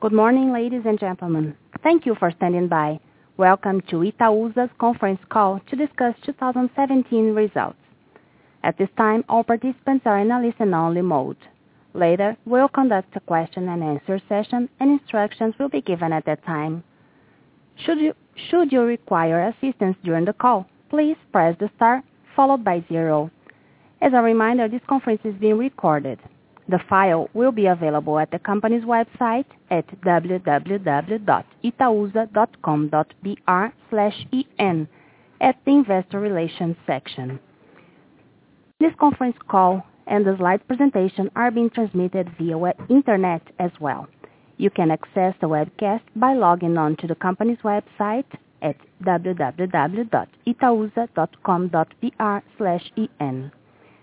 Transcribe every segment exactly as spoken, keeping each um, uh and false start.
Good morning, ladies and gentlemen. Thank you for standing by. Welcome to Itaúsa's conference call to discuss two thousand seventeen results. At this time, all participants are in a listen-only mode. Later, we'll conduct a question and answer session, and instructions will be given at that time. Should you, should you require assistance during the call, please press the star followed by zero. As a reminder, this conference is being recorded. The file will be available at the company's website at w w w dot itausa dot com dot b r slash e n at the Investor Relations section. This conference call and the slide presentation are being transmitted via web internet as well. You can access the webcast by logging on to the company's website at w w w dot itausa dot com dot b r slash e n.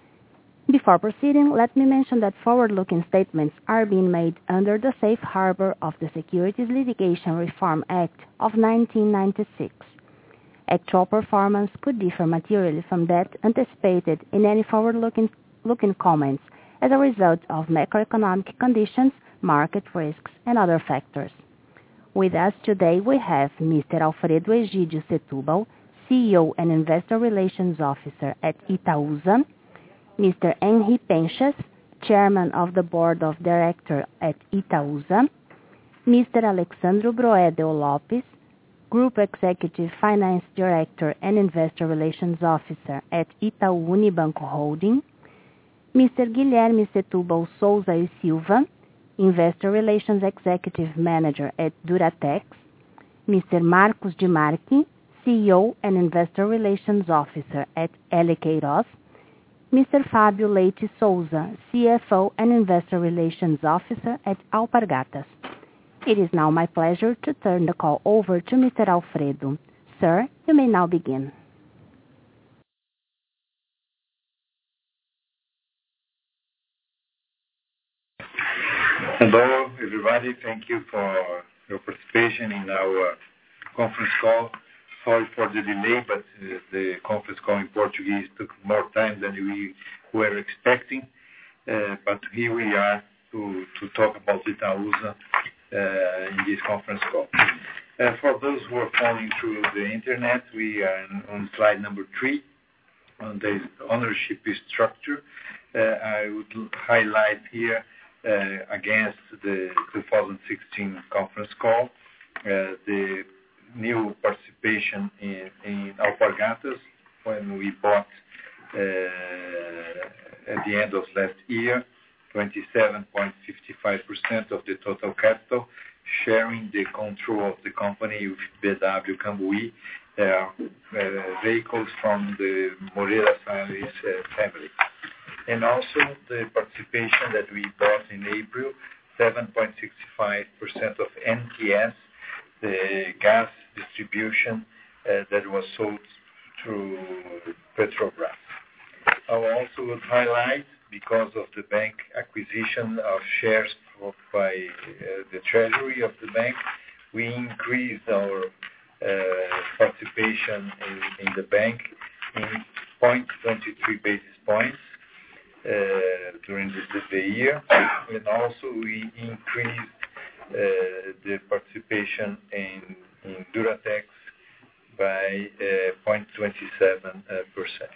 Before proceeding, let me mention that forward-looking statements are being made under the safe harbor of the Securities Litigation Reform Act of nineteen ninety-six. Actual performance could differ materially from that anticipated in any forward-looking looking comments as a result of macroeconomic conditions, market risks, and other factors. With us today we have Mister Alfredo Egidio Setúbal, C E O and Investor Relations Officer at Itaúsa, Mister Henri Penchas, Chairman of the Board of Directors at Itaúsa, Mister Alexsandro Broedel Lopes, Group Executive Finance Director and Investor Relations Officer at Itaú Unibanco Holding, Mister Guilherme Setúbal Souza e Silva, Investor Relations Executive Manager at Duratex, Mister Marcos de Marchi, C E O and Investor Relations Officer at L. Queiroz, Mister Fábio Leite Souza, C F O and Investor Relations Officer at Alpargatas. It is now my pleasure to turn the call over to Mister Alfredo. Sir, you may now begin. Hello, everybody. Thank you for your participation in our conference call. Sorry for the delay, but uh, the conference call in Portuguese took more time than we were expecting. Uh, but here we are to, to talk about Itaúsa uh, in this conference call. Uh, for those who are following through the internet, we are in, on slide number three on the ownership structure. Uh, I would highlight here uh, against the two thousand sixteen conference call uh, the new participation in, in Alpargatas when we bought uh, at the end of last year twenty-seven point five five percent of the total capital, sharing the control of the company with B W Cambuí, uh, uh, vehicles from the Moreira Salles uh, family. And also the participation that we bought in April, seven point six five percent of N T S, the gas distribution uh, that was sold through Petrobras. I also would highlight, because of the bank acquisition of shares for, by uh, the treasury of the bank, we increased our uh, participation in, in the bank in zero point two three basis points uh, during the, the year, and also we increased Uh, the participation in, in Duratex by uh, zero point two seven percent.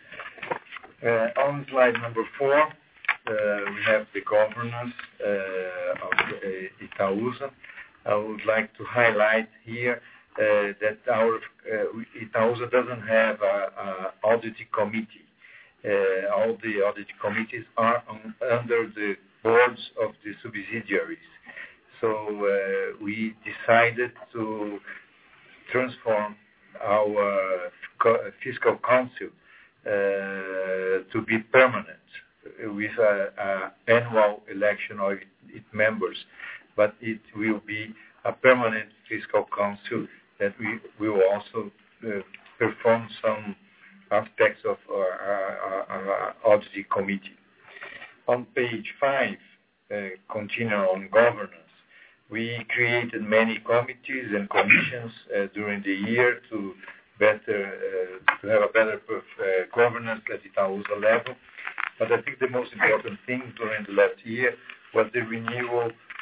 Uh, on slide number four, uh, we have the governance uh, of uh, Itaúsa. I would like to highlight here uh, that our uh, Itaúsa doesn't have an audit committee. Uh, all the audit committees are on, under the boards of the subsidiaries. So uh, we decided to transform our co- fiscal council uh, to be permanent with an annual election of its members, but it will be a permanent fiscal council that we will also uh, perform some aspects of our, our, our audit committee. On page five, uh, continue on governance. We created many committees and commissions uh, during the year to better uh, to have a better uh, governance at Itaúsa level. But I think the most important thing during the last year was the renewal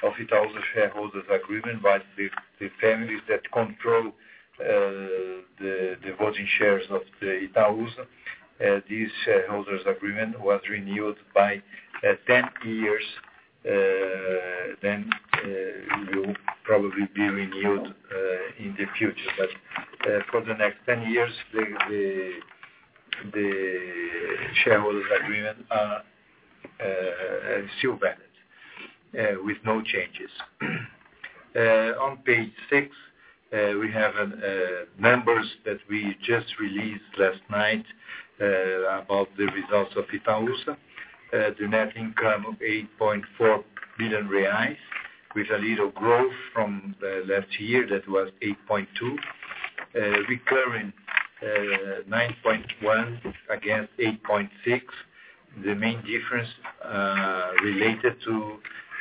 of Itaúsa shareholders agreement by the, the families that control uh, the, the voting shares of the Itaúsa. Uh, this shareholders agreement was renewed by uh, ten years, uh, then uh, will probably be renewed uh, in the future. But uh, for the next ten years, the, the, the shareholders agreement are uh, still valid, uh, with no changes. uh, on page six, uh, we have uh, numbers that we just released last night uh, about the results of Itaúsa. Uh, the net income of eight point four billion reais, with a little growth from uh, last year that was eight point two. Uh, recurring uh, nine point one against eight point six. The main difference uh, related to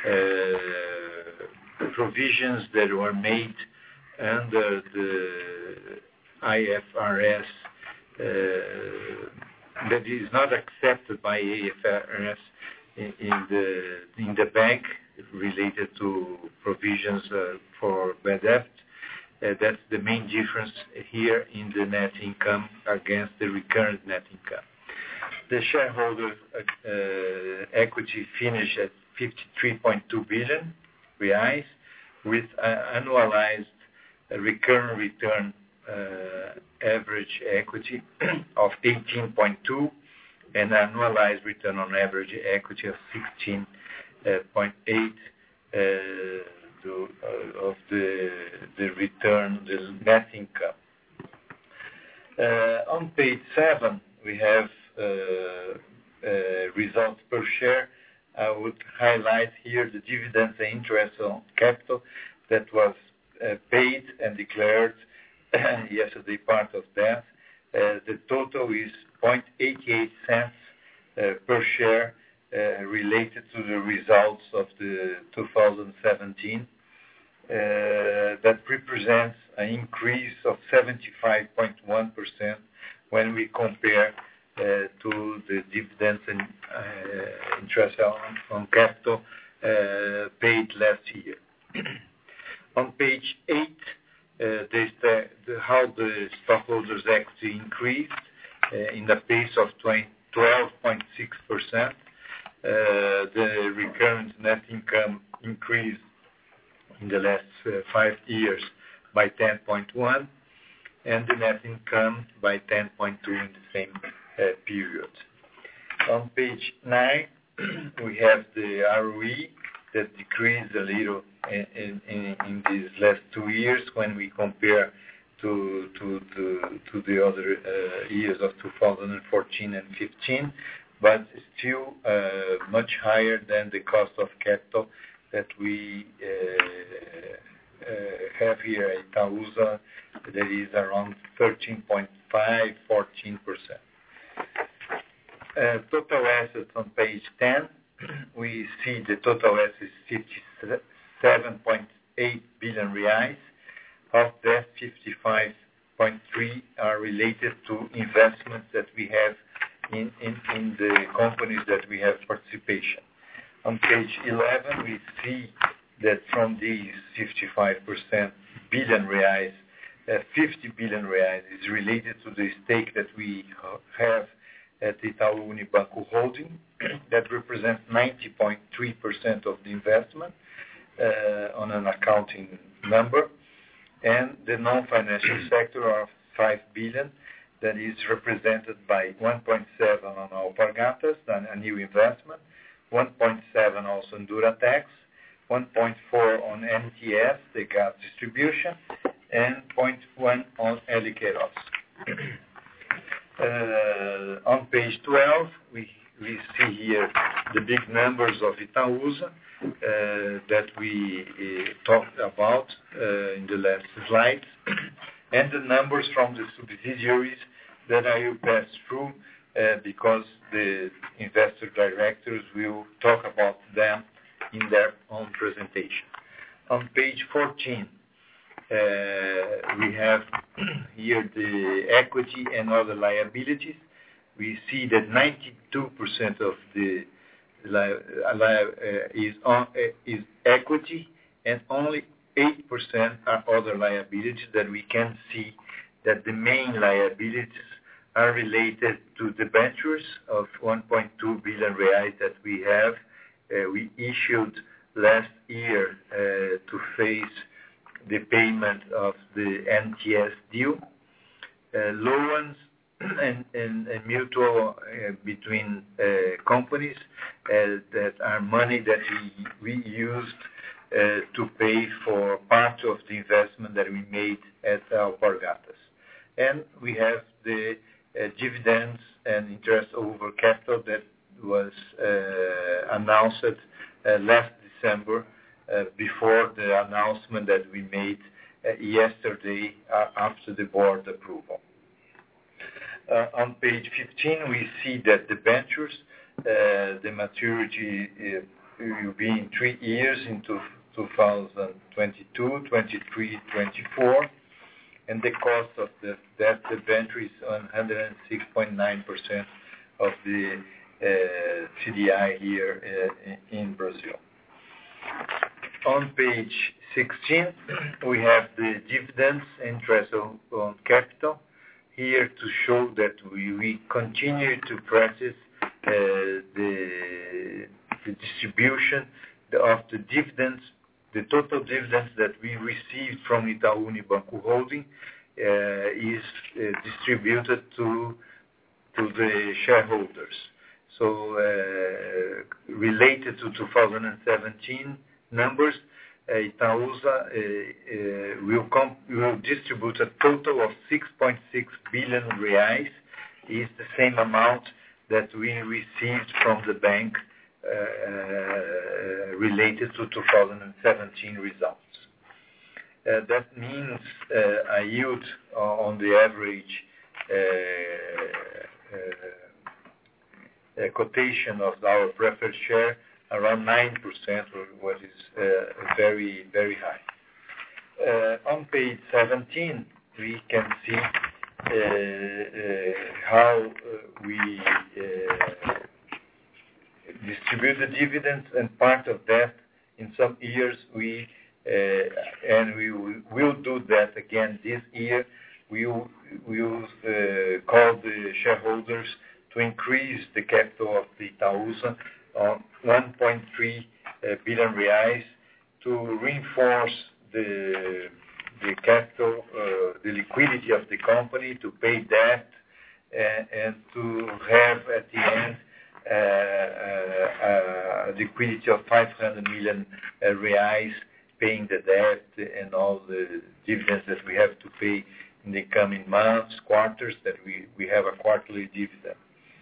uh, provisions that were made under the I F R S uh, that is not accepted by I F R S in, in the in the bank related to provisions uh, for bad debt. Uh, that's the main difference here in the net income against the recurrent net income. The shareholder uh, equity finished at fifty-three point two billion reais, with an annualized uh, recurrent return uh, average equity of eighteen point two and annualized return on average equity of sixteen point eight uh, to, uh, of the the return, the net income. Uh, on page seven, we have uh, uh, results per share. I would highlight here the dividends and interest on capital that was uh, paid and declared yesterday, part of that. Uh, the total is zero point eight eight cents uh, per share uh, related to the results of the two thousand seventeen. Uh, that represents an increase of seventy-five point one percent when we compare uh, to the dividends and uh, interest on, on capital uh, paid last year. On page eight, uh, there's the, the, how the stockholders' equity increased uh, in the pace of twelve point six percent. Uh, the recurrent net income increased in the last uh, five years by ten point one, and the net income by ten point two in the same uh, period. On page nine, we have the R O E that decreased a little in, in, in, in these last two years when we compare to to, to, to the other uh, years of two thousand fourteen and fifteen, but still uh, much higher than the cost of capital that we uh, uh, have here at Itaúsa, that is around thirteen point five, fourteen percent. Uh, total assets on page ten, we see the total assets fifty-seven point eight billion reais. Of that, fifty-five point three are related to investments that we have in, in, in the companies that we have participation. On page eleven, we see that from these fifty-five percent billion reais, uh, fifty billion reais is related to the stake that we have at Itaú Unibanco Holding. That represents ninety point three percent of the investment uh, on an accounting number. And the non-financial sector of five billion, that is represented by one point seven on Alpargatas, a new investment, one point seven also on Duratex, one point four on N T S, the gas distribution, and zero point one on Eliqueiros. uh, on page twelve, we, we see here the big numbers of Itaúsa uh, that we uh, talked about uh, in the last slides, and the numbers from the subsidiaries that I will pass through uh, because the investor directors will talk about them in their own presentation. On page fourteen, uh, we have here the equity and other liabilities. We see that ninety-two percent of the is, on, is equity, and only eight percent are other liabilities that we can see that the main liabilities are related to debentures of one point two billion reais that we have. Uh, we issued last year uh, to face the payment of the N T S deal, uh, loans and, and, and mutual uh, between uh, companies uh, that are money that we, we used uh, to pay for part of the investment that we made at Alpargatas. And we have the uh, dividends and interest over capital that was uh, announced uh, last December uh, before the announcement that we made uh, yesterday uh, after the board approval. Uh, on page fifteen, we see that the debentures, uh, the maturity uh, will be in three years into two thousand twenty-two, twenty-three, twenty-four, and the cost of the, that debenture is one hundred six point nine percent of the uh, C D I here uh, in Brazil. On page sixteen, we have the dividends, interest on, on capital, here to show that we, we continue to practice uh, the, the distribution of the dividends, the total dividends that we received from Itaú Unibanco Holding uh, is uh, distributed to to the shareholders. So uh, related to two thousand seventeen numbers, uh, Itaúsa uh, uh, will, com- will distribute a total of six point six billion reais, is the same amount that we received from the bank uh, uh, related to two thousand seventeen results. Uh, that means uh, a yield on the average uh, uh, quotation of our preferred share around nine percent, what is uh, very, very high. Uh, on page seventeen, we can see uh, uh, how uh, we uh, distribute the dividends, and part of that, in some years, we uh, and we will do that again this year. We will, we will uh, call the shareholders to increase the capital of the Itaúsa on one point three uh, billion reais to reinforce the the capital, uh, the liquidity of the company, to pay debt, and, and to have at the end uh, uh, a liquidity of five hundred million uh, reais, paying the debt and all the dividends that we have to pay in the coming months, quarters, that we, we have a quarterly dividend.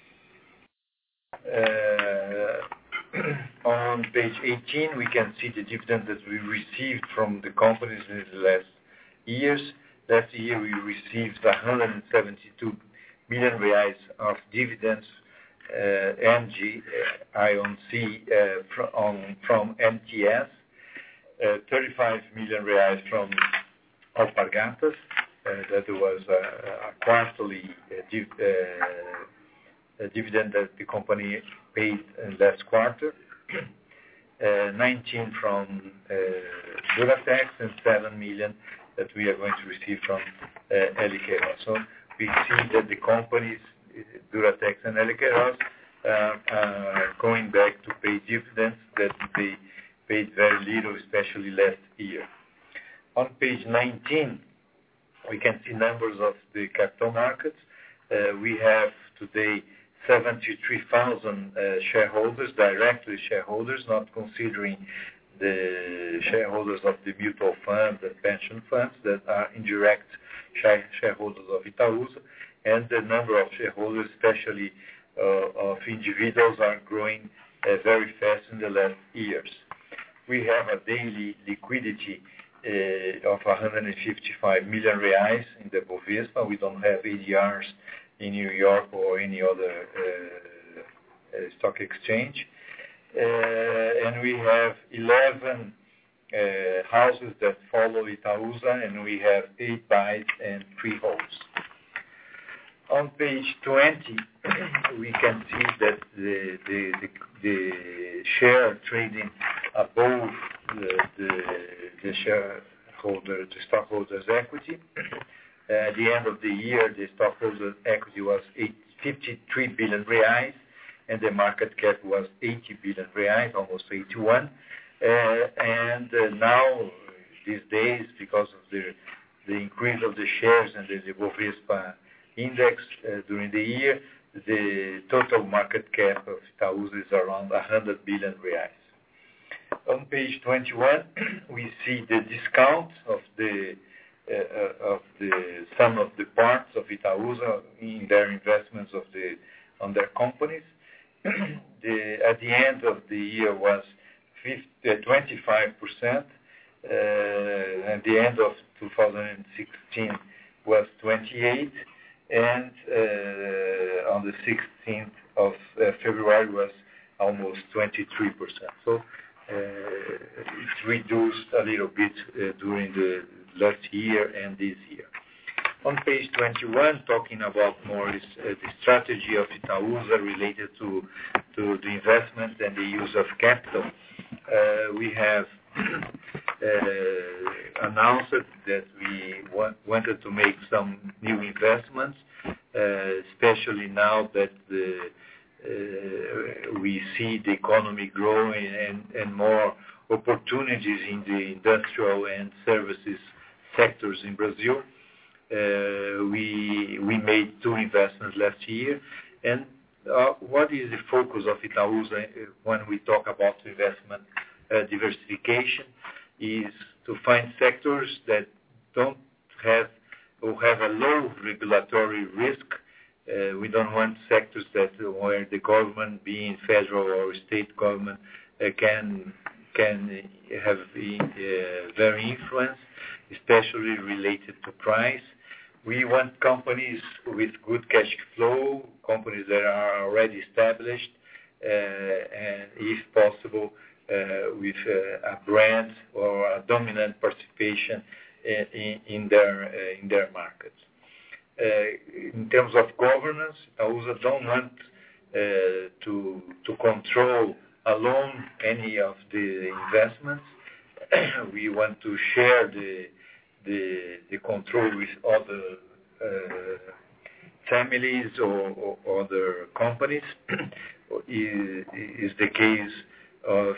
Uh, on page eighteen, we can see the dividend that we received from the companies in the last years. Last year, we received one hundred seventy-two million reais of dividends, uh, M G, uh, I O C, uh, from, on, from M T S, uh, thirty-five million reais from Alpargatas, uh, that was a, a quarterly uh, div, uh, a dividend that the company paid in last quarter, uh, nineteen from uh, Duratex, and seven million that we are going to receive from uh, Eliqueiroz. So we see that the companies, Duratex and Eliqueiroz, uh, are going back to pay dividends that they paid very little, especially last year. On page nineteen, we can see numbers of the capital markets. Uh, we have today seventy-three thousand uh, shareholders, directly shareholders, not considering the shareholders of the mutual funds and pension funds that are indirect share- shareholders of Itaúsa, and the number of shareholders, especially uh, of individuals, are growing uh, very fast in the last years. We have a daily liquidity uh, of one hundred fifty-five million reais in the Bovespa. We don't have A D Rs in New York or any other uh, uh, stock exchange. Uh, and we have eleven uh, houses that follow Itaúsa, and we have eight buys and three holds. On page twenty, we can see that the, the, the, the share trading above the, the, the shareholder, the stockholders' equity. Uh, at the end of the year, the stockholders' equity was fifty-three billion reais, and the market cap was eighty billion reais, almost eighty-one. Uh, and uh, now, these days, because of the, the increase of the shares and the, the Bovespa index uh, during the year, the total market cap of Itaúsa is around one hundred billion reais. On page twenty-one, we see the discount of the uh, of the sum of the parts of Itaúsa in their investments of the on their companies. the, at the end of the year was twenty-five percent. Uh, at the end of two thousand sixteen was twenty-eight, and uh, on the sixteenth of uh, February was almost twenty-three percent. So uh, it reduced a little bit uh, during the last year and this year. On page twenty-one, talking about more is uh, the strategy of Itaúsa related to to the investment and the use of capital. Uh, we have uh, announced that we want, wanted to make some new investments, uh, especially now that the, uh, we see the economy growing and, and more opportunities in the industrial and services sectors in Brazil. Uh, we we made two investments last year, and uh, what is the focus of Itaúsa when we talk about investment uh, diversification is to find sectors that don't have or have a low regulatory risk. Uh, we don't want sectors that where the government, being federal or state government, uh, can can have uh, very influence, especially related to price. We want companies with good cash flow, companies that are already established, uh, and if possible, uh, with uh, a brand or a dominant participation in, in their uh, in their markets. Uh, in terms of governance, Itaúsa don't want uh, to to control alone any of the investments. We want to share the the, the control with other uh, families or, or other companies. is, is the case of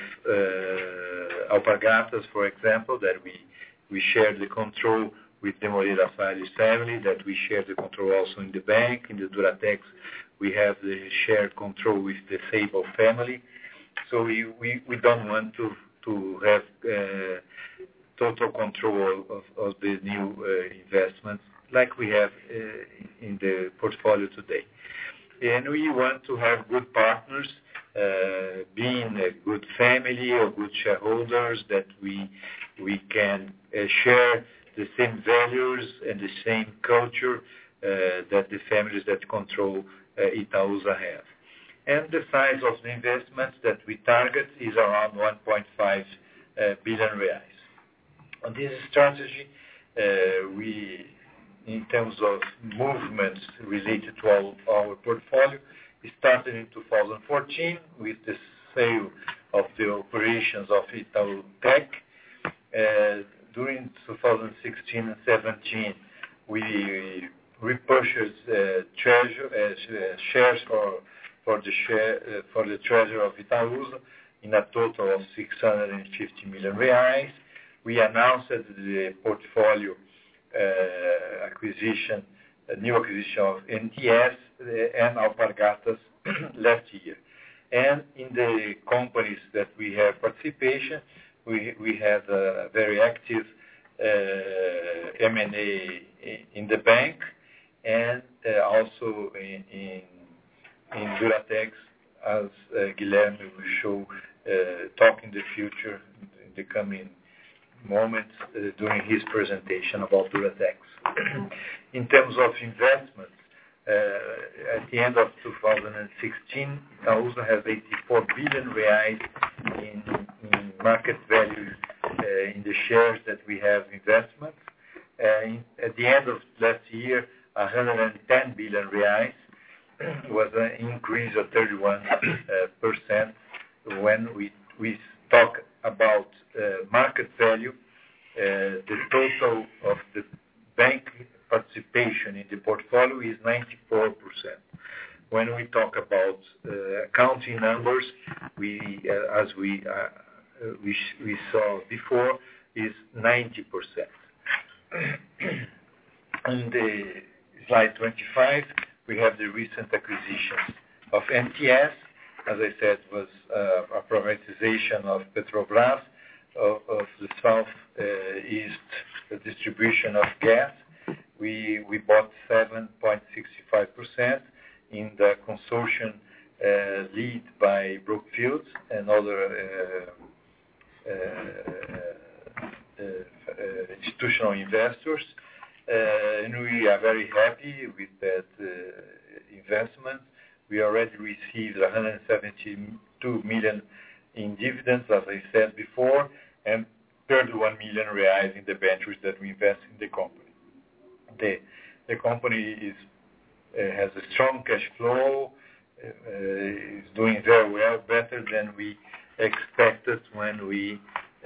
uh, Alpargatas, for example, that we, we share the control with the Moreira Salles family, that we share the control also in the bank. In the Duratex, we have the shared control with the Sable family. So we, we, we don't want to, to have uh, total control of, of the new uh, investments like we have uh, in the portfolio today. And we want to have good partners, uh, being a good family or good shareholders that we we can uh, share the same values and the same culture uh, that the families that control uh, Itaúsa have. And the size of the investments that we target is around one point five uh, billion reais. On this strategy, uh, we, in terms of movements related to our, our portfolio, it started in two thousand fourteen with the sale of the operations of Itautec. Uh, during two thousand sixteen and seventeen, we repurchased uh, treasure, uh, shares for for the share uh, for the treasury of Itaúsa in a total of six hundred fifty million reais. We announced the portfolio uh, acquisition, a new acquisition of N T S uh, and Alpargatas last year. And in the companies that we have participation, we we have a very active uh, M and A in the bank, and uh, also in, in in Duratex, as uh, Guilherme will show, uh, talk in the future, in the coming moments uh, during his presentation about Duratex. In terms of investments, uh, at the end of two thousand sixteen, Itaúsa has eighty-four billion reais in, in market value uh, in the shares that we have investments. Uh, in, at the end of last year, one hundred ten billion reais, was an increase of thirty-one percent. When we, we talk about uh, market value, uh, the total of the bank participation in the portfolio is ninety-four percent. When we talk about uh, accounting numbers, we, uh, as we, uh, we, we saw before, is ninety percent. On the slide twenty-five, we have the recent acquisitions of M T S. As I said, was uh, a privatization of Petrobras, of, of the southeast uh, distribution of gas. We we bought seven point six five percent in the consortium uh, led by Brookfield and other uh, uh, uh, uh, institutional investors. Uh, and we are very happy with that uh, investment. We already received one hundred seventy-two million in dividends, as I said before, and thirty-one million reais in debentures that we invest in the company. The, the company is, uh, has a strong cash flow, uh, is doing very well, better than we expected when we uh,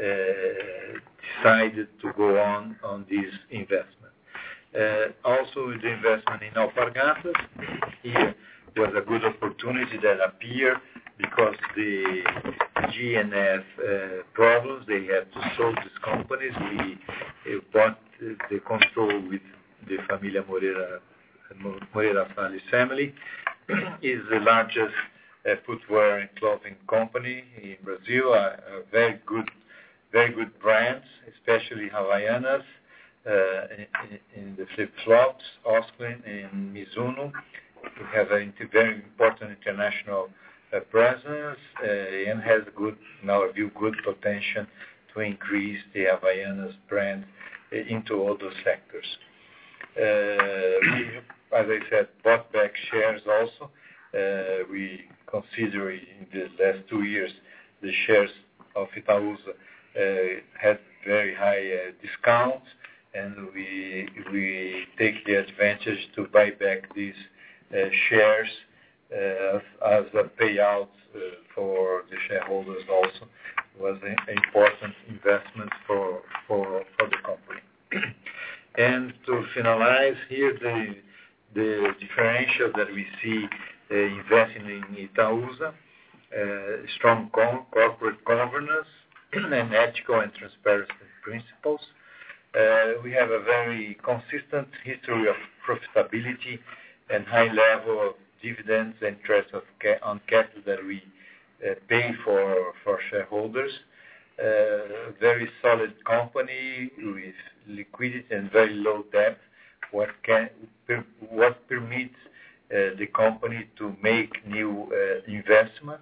decided to go on on this investment. Uh, also, the investment in Alpargatas here was a good opportunity that appeared because the G N F uh, problems, they had to solve these companies. We uh, bought uh, the control with the Familia Moreira, Moreira Salles family. Is the largest uh, footwear and clothing company in Brazil, a, a very good, very good brands, especially Havaianas, uh, in, in the flip-flops, Osklen and Mizuno. We have a very important international uh, presence uh, and has good, in our view, good potential to increase the Havaianas brand uh, into all those sectors. Uh, we, as I said, bought back shares also. Uh, we consider in the last two years the shares of Itaúsa uh, had very high uh, discounts, and we we take the advantage to buy back these uh, shares uh, as, as a payout uh, for the shareholders. Also, it was an important investment for for for the company. And to finalize here, the the differential that we see uh, investing in Itaúsa, uh, strong co- corporate governance and ethical and transparency principles. Uh, we have a very consistent history of profitability and high level of dividends and interest of ca- on capital that we uh, pay for for shareholders. Uh, very solid company with liquidity and very low debt, what can per, what permits uh, the company to make new uh, investments.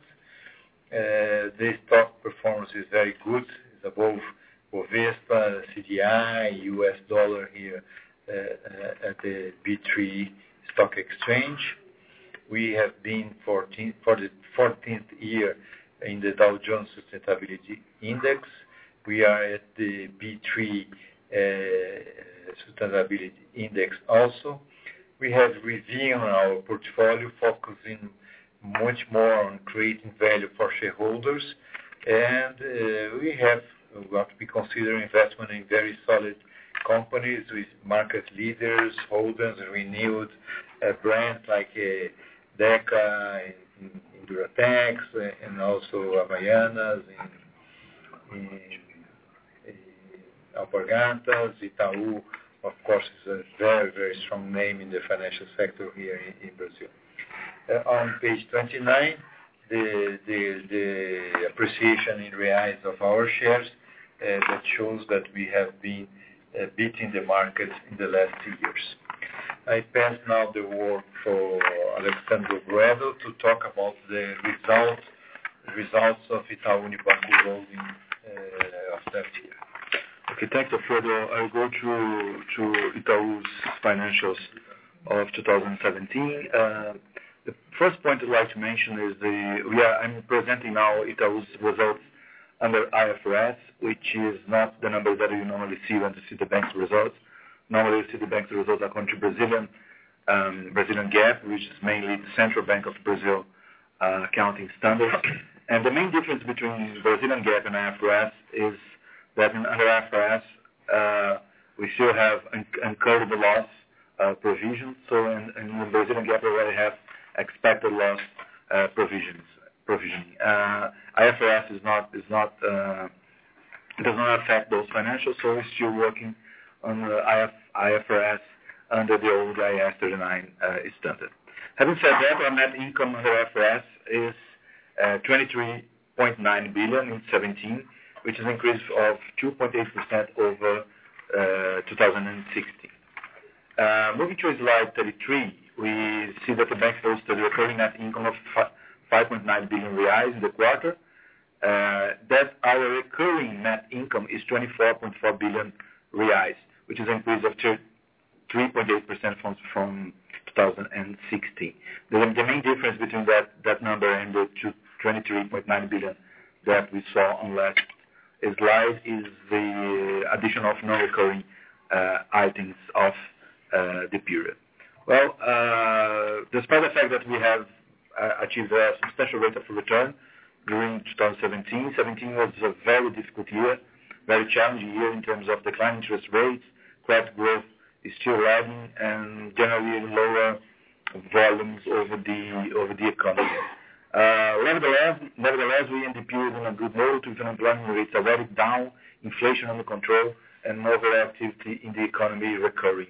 Uh, the stock performance is very good, it's above Bovespa, C D I, U S dollar here uh, uh, at the B three stock exchange. We have been fourteen, for the fourteenth year in the Dow Jones Sustainability Index. We are at the B three uh, Sustainability Index also. We have reviewed our portfolio, focusing much more on creating value for shareholders, and uh, we have what we consider investment in very solid companies with market leaders, holders, renewed uh, brands like uh, Deca, in, in Duratex, uh, and also Havaianas, in, in, in Alpargatas, Itaú, of course, is a very, very strong name in the financial sector here in, in Brazil. Uh, on page twenty-nine, the, the, the appreciation in reais of our shares uh, that shows that we have been uh, beating the market in the last two years. I pass now the word for Alexandre Bredo to talk about the results results of Itaú Unibanco Holding uh, of that year. Okay, thanks, Alfredo. I'll go to to Itaú's financials of two thousand seventeen. Uh, the first point I'd like to mention is the we are I'm presenting now Itaú's results under I F R S, which is not the number that you normally see when you see the bank's results. Normally, you see the bank's results according to Brazilian um, Brazilian GAAP, which is mainly the Central Bank of Brazil uh, accounting standards. And the main difference between Brazilian GAAP and I F R S is that in, under I F R S, uh, we still have incurable loss uh, provisions. So in, in the Brazilian GAAP, we already have expected loss uh, provisions. Provisioning. Uh, I F R S is not is not uh, does not affect those financials, so we're still working on the I F R S under the old I A S thirty-nine uh, standard. Having said that, our net income under I F R S is uh, twenty-three point nine billion in seventeen, which is an increase of two point eight percent over uh, two thousand sixteen. Uh, moving to slide thirty-three, we see that the bank posted a recurring net income of five point nine billion reais in the quarter. Uh, that our recurring net income is twenty-four point four billion reais, which is an increase of three point eight percent from, from two thousand sixteen. The, the main difference between that, that number and the twenty-three point nine billion that we saw on last slide is the addition of non-recurring uh, items of uh, the period. Well, uh, despite the fact that we have Uh, achieved a substantial rate of return during two thousand seventeen. seventeen was a very difficult year, very challenging year in terms of declining interest rates. Credit growth is still lagging, and generally lower volumes over the over the economy. Uh, nevertheless, nevertheless, we end the period on a good note with unemployment rates already down, inflation under control, and overall activity in the economy recurring.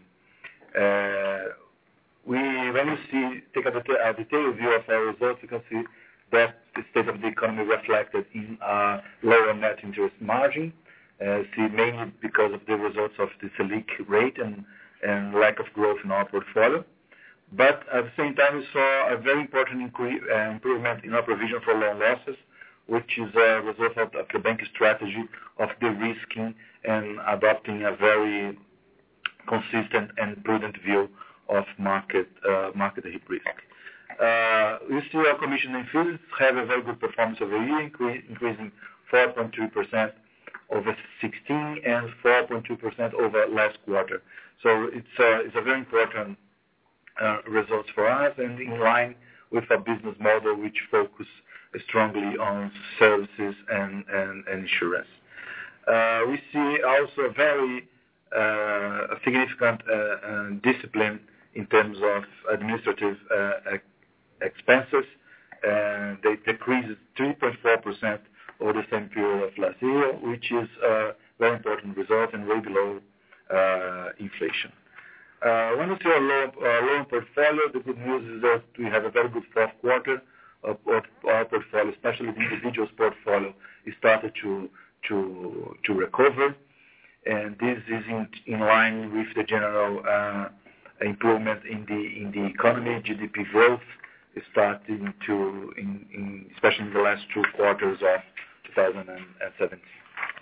Uh, We, when you see, take a, deta a detailed view of our results, you can see that the state of the economy reflected in a lower net interest margin, uh, see mainly because of the results of the Selic rate and, and lack of growth in our portfolio. But at the same time, we saw a very important uh, improvement in our provision for loan losses, which is a result of, of the bank's strategy of de-risking and adopting a very consistent and prudent view of market uh, market risk. Uh, we see our commission and fees have a very good performance over the year, incre increasing four point two percent over sixteen and four point two percent over last quarter. So it's a, it's a very important uh, results for us and in line with our business model, which focus strongly on services and, and, and insurance. Uh, we see also a very uh, significant uh, uh, discipline in terms of administrative uh, expenses, and they decreased three point four percent over the same period of last year, which is a very important result and way below uh, inflation. Uh, when we see our loan, our loan portfolio, the good news is that we have a very good fourth quarter of, of our portfolio, especially the individuals portfolio, is started to to to recover, and this is in, in line with the general uh, improvement in the in the economy. G D P growth is starting to, in, in, especially in the last two quarters of two thousand seventeen.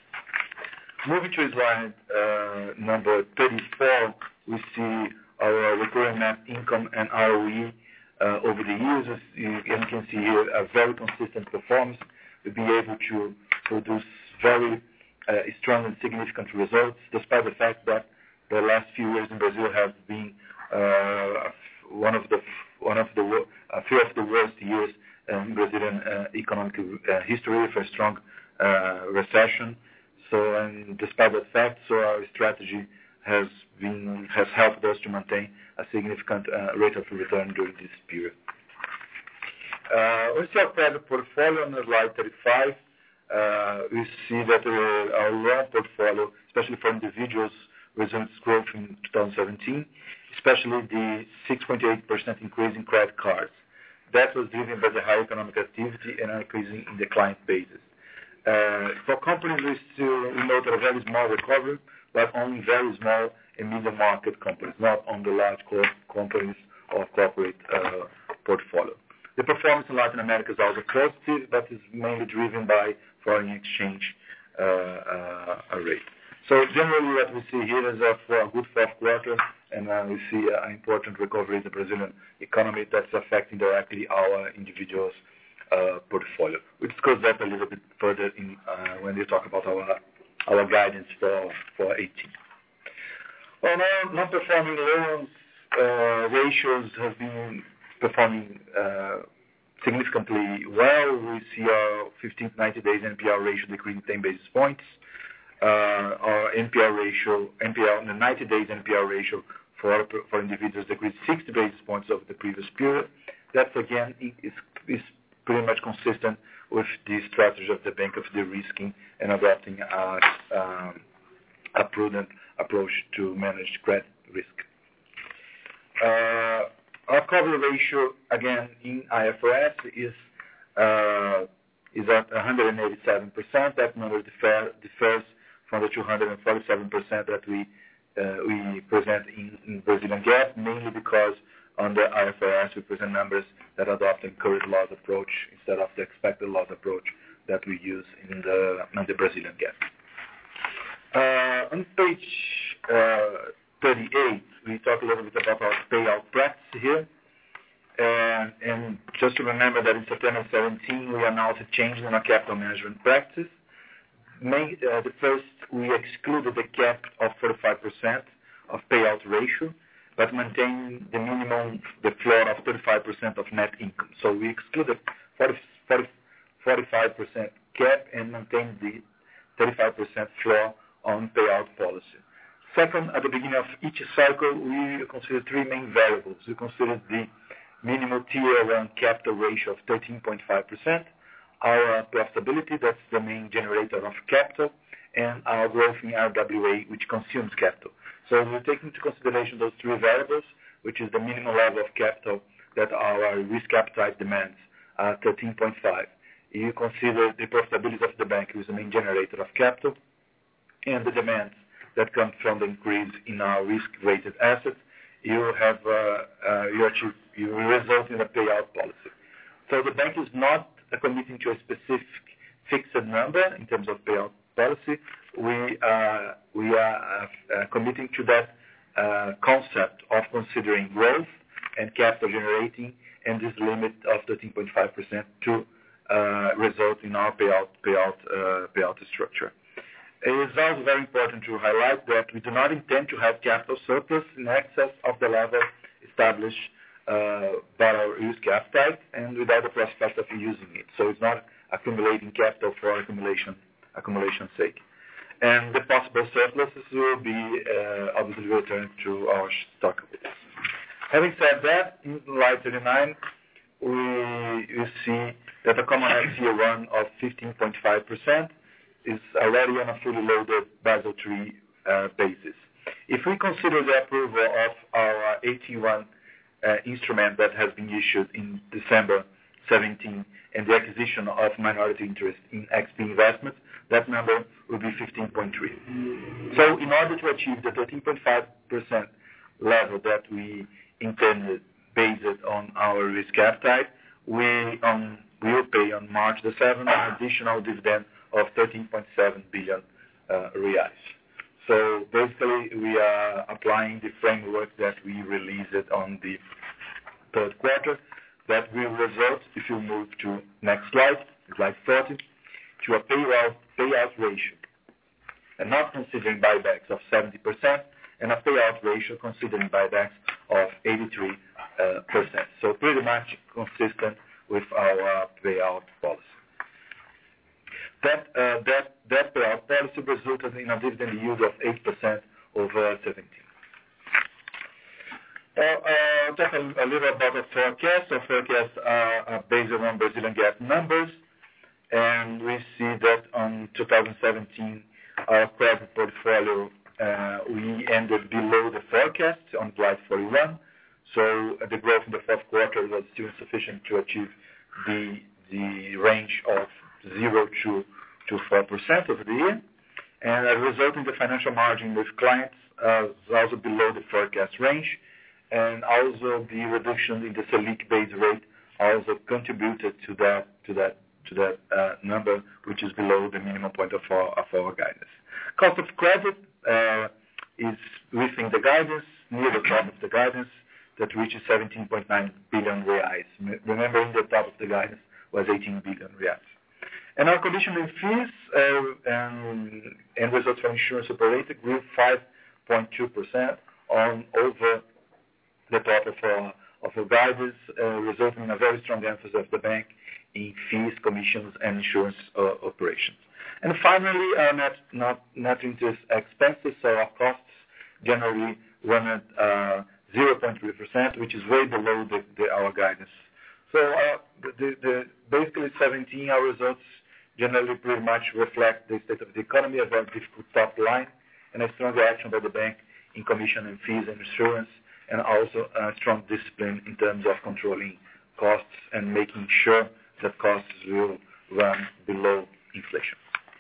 Moving to slide uh, number thirty-four, we see our recurring net income and R O E uh, over the years. As you, you can see here, a very consistent performance. We'll be able to produce very uh, strong and significant results, despite the fact that the last few years in Brazil have been uh, one of the one of the a few of the worst years in Brazilian uh, economic uh, history, with a strong uh, recession. So, and despite that fact, so our strategy has been has helped us to maintain a significant uh, rate of return during this period. Uh, we see our private portfolio on slide thirty-five. Uh, we see that uh, our loan portfolio, especially for individuals, resumed growth in two thousand seventeen, especially the six point eight percent increase in credit cards. That was driven by the high economic activity and an increase in the client bases. Uh, for companies, we still we note a very small recovery, but only very small and medium market companies, not on the large corp companies or corporate uh, portfolio. The performance in Latin America is also positive, but is mainly driven by foreign exchange uh, uh, rate. So generally what we see here is a, for a good fourth quarter, and uh, we see an important recovery in the Brazilian economy that's affecting directly our individuals' uh, portfolio. We discuss that a little bit further in, uh, when we talk about our our guidance for, for eighteen. Well, now, non-performing loans uh, ratios have been performing uh, significantly well. We see our fifteen to ninety days N P L ratio decreasing ten basis points. Uh, our N P L ratio, N P L, the ninety days N P L ratio for for individuals decreased sixty basis points over the previous period. That again is, is pretty much consistent with the strategy of the bank of de-risking and adopting a, um, a prudent approach to manage credit risk. Uh, our cover ratio, again, in I F R S is uh, is at one hundred eighty-seven percent. That number differ, differs from the two hundred forty-seven percent that we uh, we present in, in Brazilian GAAP, mainly because under I F R S we present numbers that adopt the incurred loss approach instead of the expected loss approach that we use in the, in the Brazilian GAAP. Uh, on page uh, thirty-eight, we talk a little bit about our payout practice here. And, and just to remember that in September seventeen, we announced a change in our capital management practice. May, uh, the first, we excluded the cap of forty-five percent of payout ratio, but maintaining the minimum, the floor of thirty-five percent of net income. So we excluded forty, forty, forty-five percent cap and maintained the thirty-five percent floor on payout policy. Second, at the beginning of each cycle, we consider three main variables. We consider the minimum Tier one capital ratio of thirteen point five percent, our profitability, that's the main generator of capital, and our growth in R W A, which consumes capital. So we take into consideration those three variables, which is the minimum level of capital that our risk appetite demands, uh, thirteen point five. You consider the profitability of the bank, which is the main generator of capital, and the demands that come from the increase in our risk-weighted assets. You have uh, uh, you achieve you result in a payout policy. So the bank is not uh, committing to a specific fixed number in terms of payout policy. We uh, we are uh, committing to that uh, concept of considering growth and capital generating, and this limit of thirteen point five percent to uh, result in our payout payout uh, payout structure. It is also very important to highlight that we do not intend to have capital surplus in excess of the level established uh, by our risk appetite and without the prospect of using it. So it's not accumulating capital for accumulation accumulation's sake. And the possible surpluses will be uh, obviously returned to our stockholders. Having said that, in slide thirty-nine, we, we see that the common equity Tier one of fifteen point five percent is already on a fully loaded Basel three uh, basis. If we consider the approval of our A T one uh, instrument that has been issued in December seventeen and the acquisition of minority interest in X P Investments, that number will be fifteen point three. So in order to achieve the thirteen point five percent level that we intended based on our risk appetite, we um, will pay on March the seventh an additional dividend of thirteen point seven billion uh, reais. So basically, we are applying the framework that we released on the third quarter. That will result, if you move to next slide, slide forty, to a payout payout ratio, and not considering buybacks of seventy percent, and a payout ratio considering buybacks of eighty-three percent. Uh, so pretty much consistent with our uh, payout policy. That, uh, that, that payout policy resulted in a dividend yield of eight percent over seventeen. Uh, uh, talk a, a little about the forecast. Our forecasts are, are based on Brazilian GAAP numbers, and we see that on two thousand seventeen, our credit portfolio, uh, we ended below the forecast on slide forty-one. So uh, the growth in the fourth quarter was still insufficient to achieve the the range of zero to to four percent over the year, and as a result, in the financial margin with clients uh, is also below the forecast range, and also the reduction in the Selic base rate also contributed to that to that to that uh, number, which is below the minimum point of our, of our guidance. Cost of credit uh, is within the guidance, near the top of the guidance, that reaches seventeen point nine billion reais. Remembering the top of the guidance was eighteen billion reais. And our commission and fees uh, and, and results from insurance operator grew five point two percent on over the top of our, of our guidance, uh, resulting in a very strong emphasis of the bank in fees, commissions, and insurance uh, operations. And finally, our net, net, net interest expenses, so our costs generally run at uh, zero point three percent, which is way below the, the, our guidance. So uh, the, the, basically seventeen, our results generally pretty much reflect the state of the economy, a very difficult top line, and a strong action by the bank in commission and fees and insurance, and also a strong discipline in terms of controlling costs and making sure that costs will run below inflation.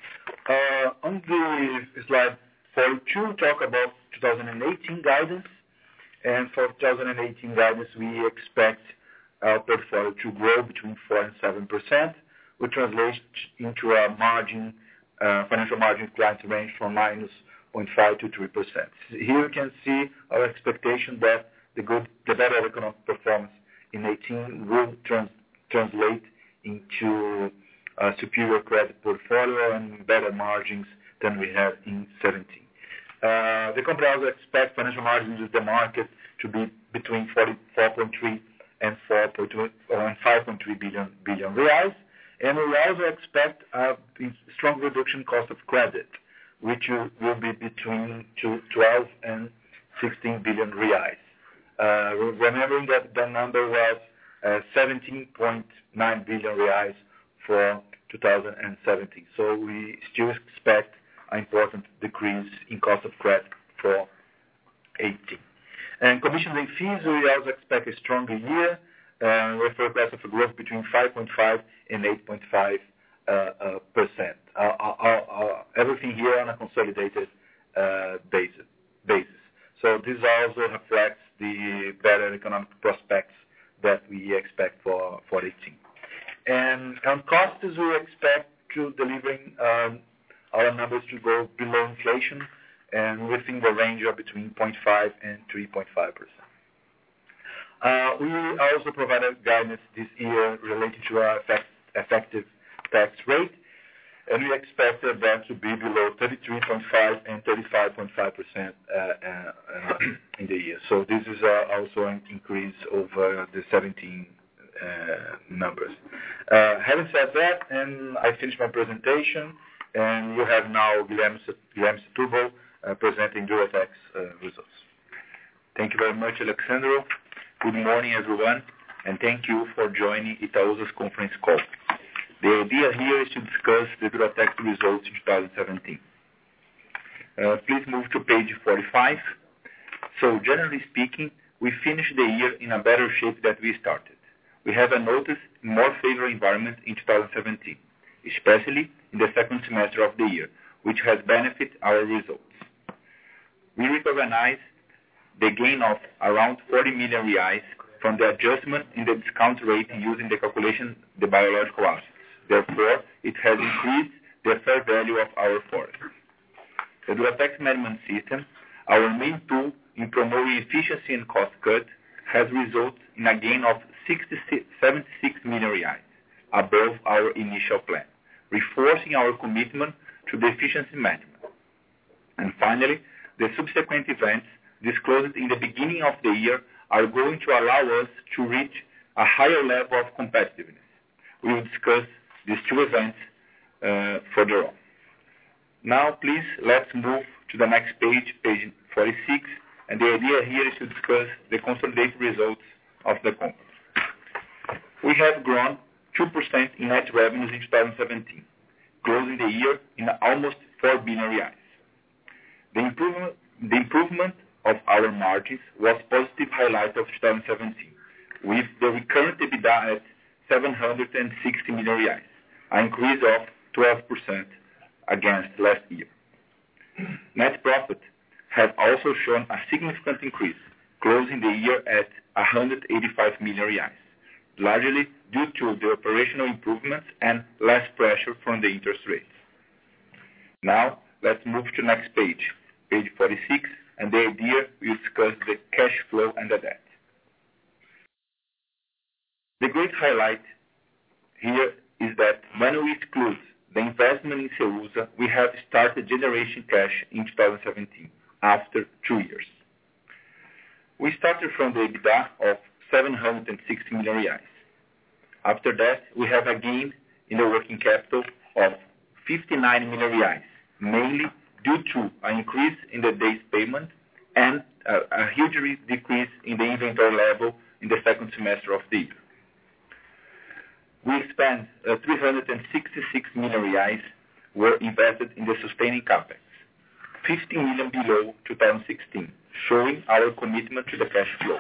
Uh, on the slide forty-two, talk about two thousand eighteen guidance. And for two thousand eighteen guidance, we expect our portfolio to grow between four and seven percent, which translates into a margin, uh, financial margin client range from minus zero point five to three percent. Here you can see our expectation that the good, the better economic performance in eighteen will trans, translate into a superior credit portfolio and better margins than we had in seventeen. Uh, the company also expects financial margins in the market to be between forty-four point three and five point three billion billion reais, and we also expect a strong reduction in cost of credit, which will be between twelve and sixteen billion reais. Uh, remembering that the number was uh, seventeen point nine billion reais for two thousand seventeen. So we still expect an important decrease in cost of credit for eighteen. And commissions and fees, we also expect a stronger year, uh, with a forecast of a growth between five point five and eight point five percent. Uh, uh, uh, uh, everything here on a consolidated uh, basis. basis. So this also reflects the better economic prospects that we expect for, for eighteen. And on costs, we expect to delivering um, our numbers to go below inflation and within the range of between zero point five and three point five percent. Uh, we also provided guidance this year related to our effect, effective tax rate, and we expected that to be below thirty-three point five and thirty-five point five percent uh, uh, in the year. So this is uh, also an increase over the seventeen uh, numbers. Uh, having said that, and I finished my presentation, and you have now Guilherme Setúbal uh, presenting Duratex uh, results. Thank you very much, Alexandro. Good morning, everyone, and thank you for joining Itaúsa's conference call. The idea here is to discuss the Duratex results in twenty seventeen. Uh, please move to page forty-five. So, generally speaking, we finished the year in a better shape than we started. We have a notice more favorable environment in twenty seventeen, especially in the second semester of the year, which has benefited our results. We recognize the gain of around forty million reais from the adjustment in the discount rate used in the calculation of the biological assets. Therefore, it has increased the fair value of our forest. The Duratex management system, our main tool in promoting efficiency and cost cut, has resulted in a gain of seventy-six million reais, above our initial plan, reinforcing our commitment to the efficiency management. And finally, the subsequent events disclosed in the beginning of the year are going to allow us to reach a higher level of competitiveness. We will discuss these two events uh, further on. Now, please, let's move to the next page, page forty-six, and the idea here is to discuss the consolidated results of the company. We have grown two percent in net revenues in twenty seventeen, closing the year in almost four billion reais. The improvement, the improvement of our margins was positive highlight of twenty seventeen, with the recurrent EBITDA at seven hundred sixty million reais, an increase of twelve percent against last year. Net profit has also shown a significant increase, closing the year at one hundred eighty-five million reais, largely due to the operational improvements and less pressure from the interest rates. Now, let's move to the next page, page forty-six, and the idea we discuss the cash flow and the debt. The great highlight here is that when we exclude the investment in Ceusa, we have started generation cash in twenty seventeen, after two years. We started from the EBITDA of seven hundred sixty million reais. After that, we have a gain in the working capital of fifty-nine million reais, mainly due to an increase in the days payment and a, a huge decrease in the inventory level in the second semester of the year. We spent uh, three hundred sixty-six million reais were invested in the sustaining capex, fifty million below two thousand sixteen, showing our commitment to the cash flow.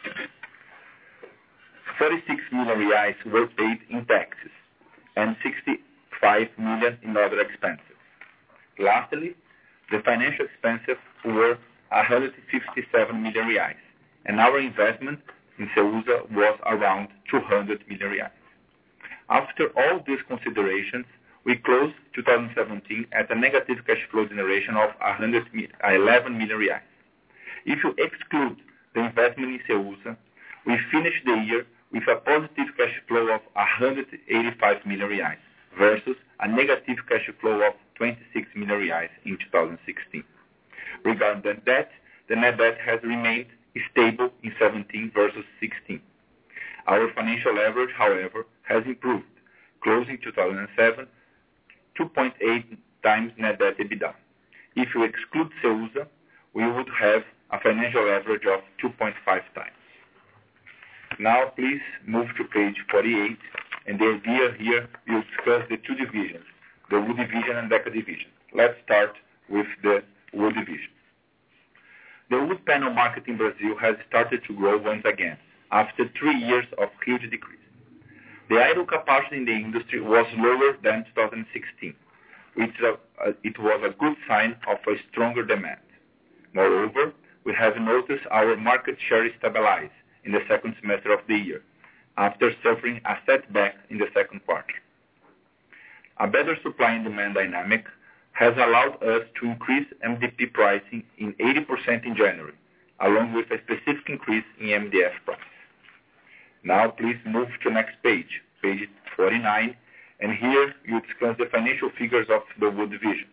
thirty-six million reais were paid in taxes and sixty-five million in other expenses. Lastly, the financial expenses were one hundred fifty-seven million reais, and our investment in Ceusa was around two hundred million reais. After all these considerations, we closed two thousand seventeen at a negative cash flow generation of one hundred eleven million reais. If you exclude the investment in Ceusa, we finished the year with a positive cash flow of one hundred eighty-five million reais versus a negative cash flow of twenty-six million reais in two thousand sixteen. Regarding the debt, the net debt has remained stable in seventeen versus sixteen. Our financial leverage, however, has improved, closing two thousand seven two point eight times net debt EBITDA. If you exclude Ceusa, we would have a financial leverage of two point five times. Now, please move to page forty-eight, and the idea here will discuss the two divisions, the wood division and Deca division. Let's start with the wood division. The wood panel market in Brazil has started to grow once again, after three years of huge decrease. The idle capacity in the industry was lower than two thousand sixteen, which uh, it was a good sign of a stronger demand. Moreover, we have noticed our market share stabilize in the second semester of the year, after suffering a setback in the second quarter. A better supply and demand dynamic has allowed us to increase M D P pricing in eighty percent in January, along with a specific increase in M D F price. Now please move to the next page, page forty-nine, and here you discuss the financial figures of the wood division.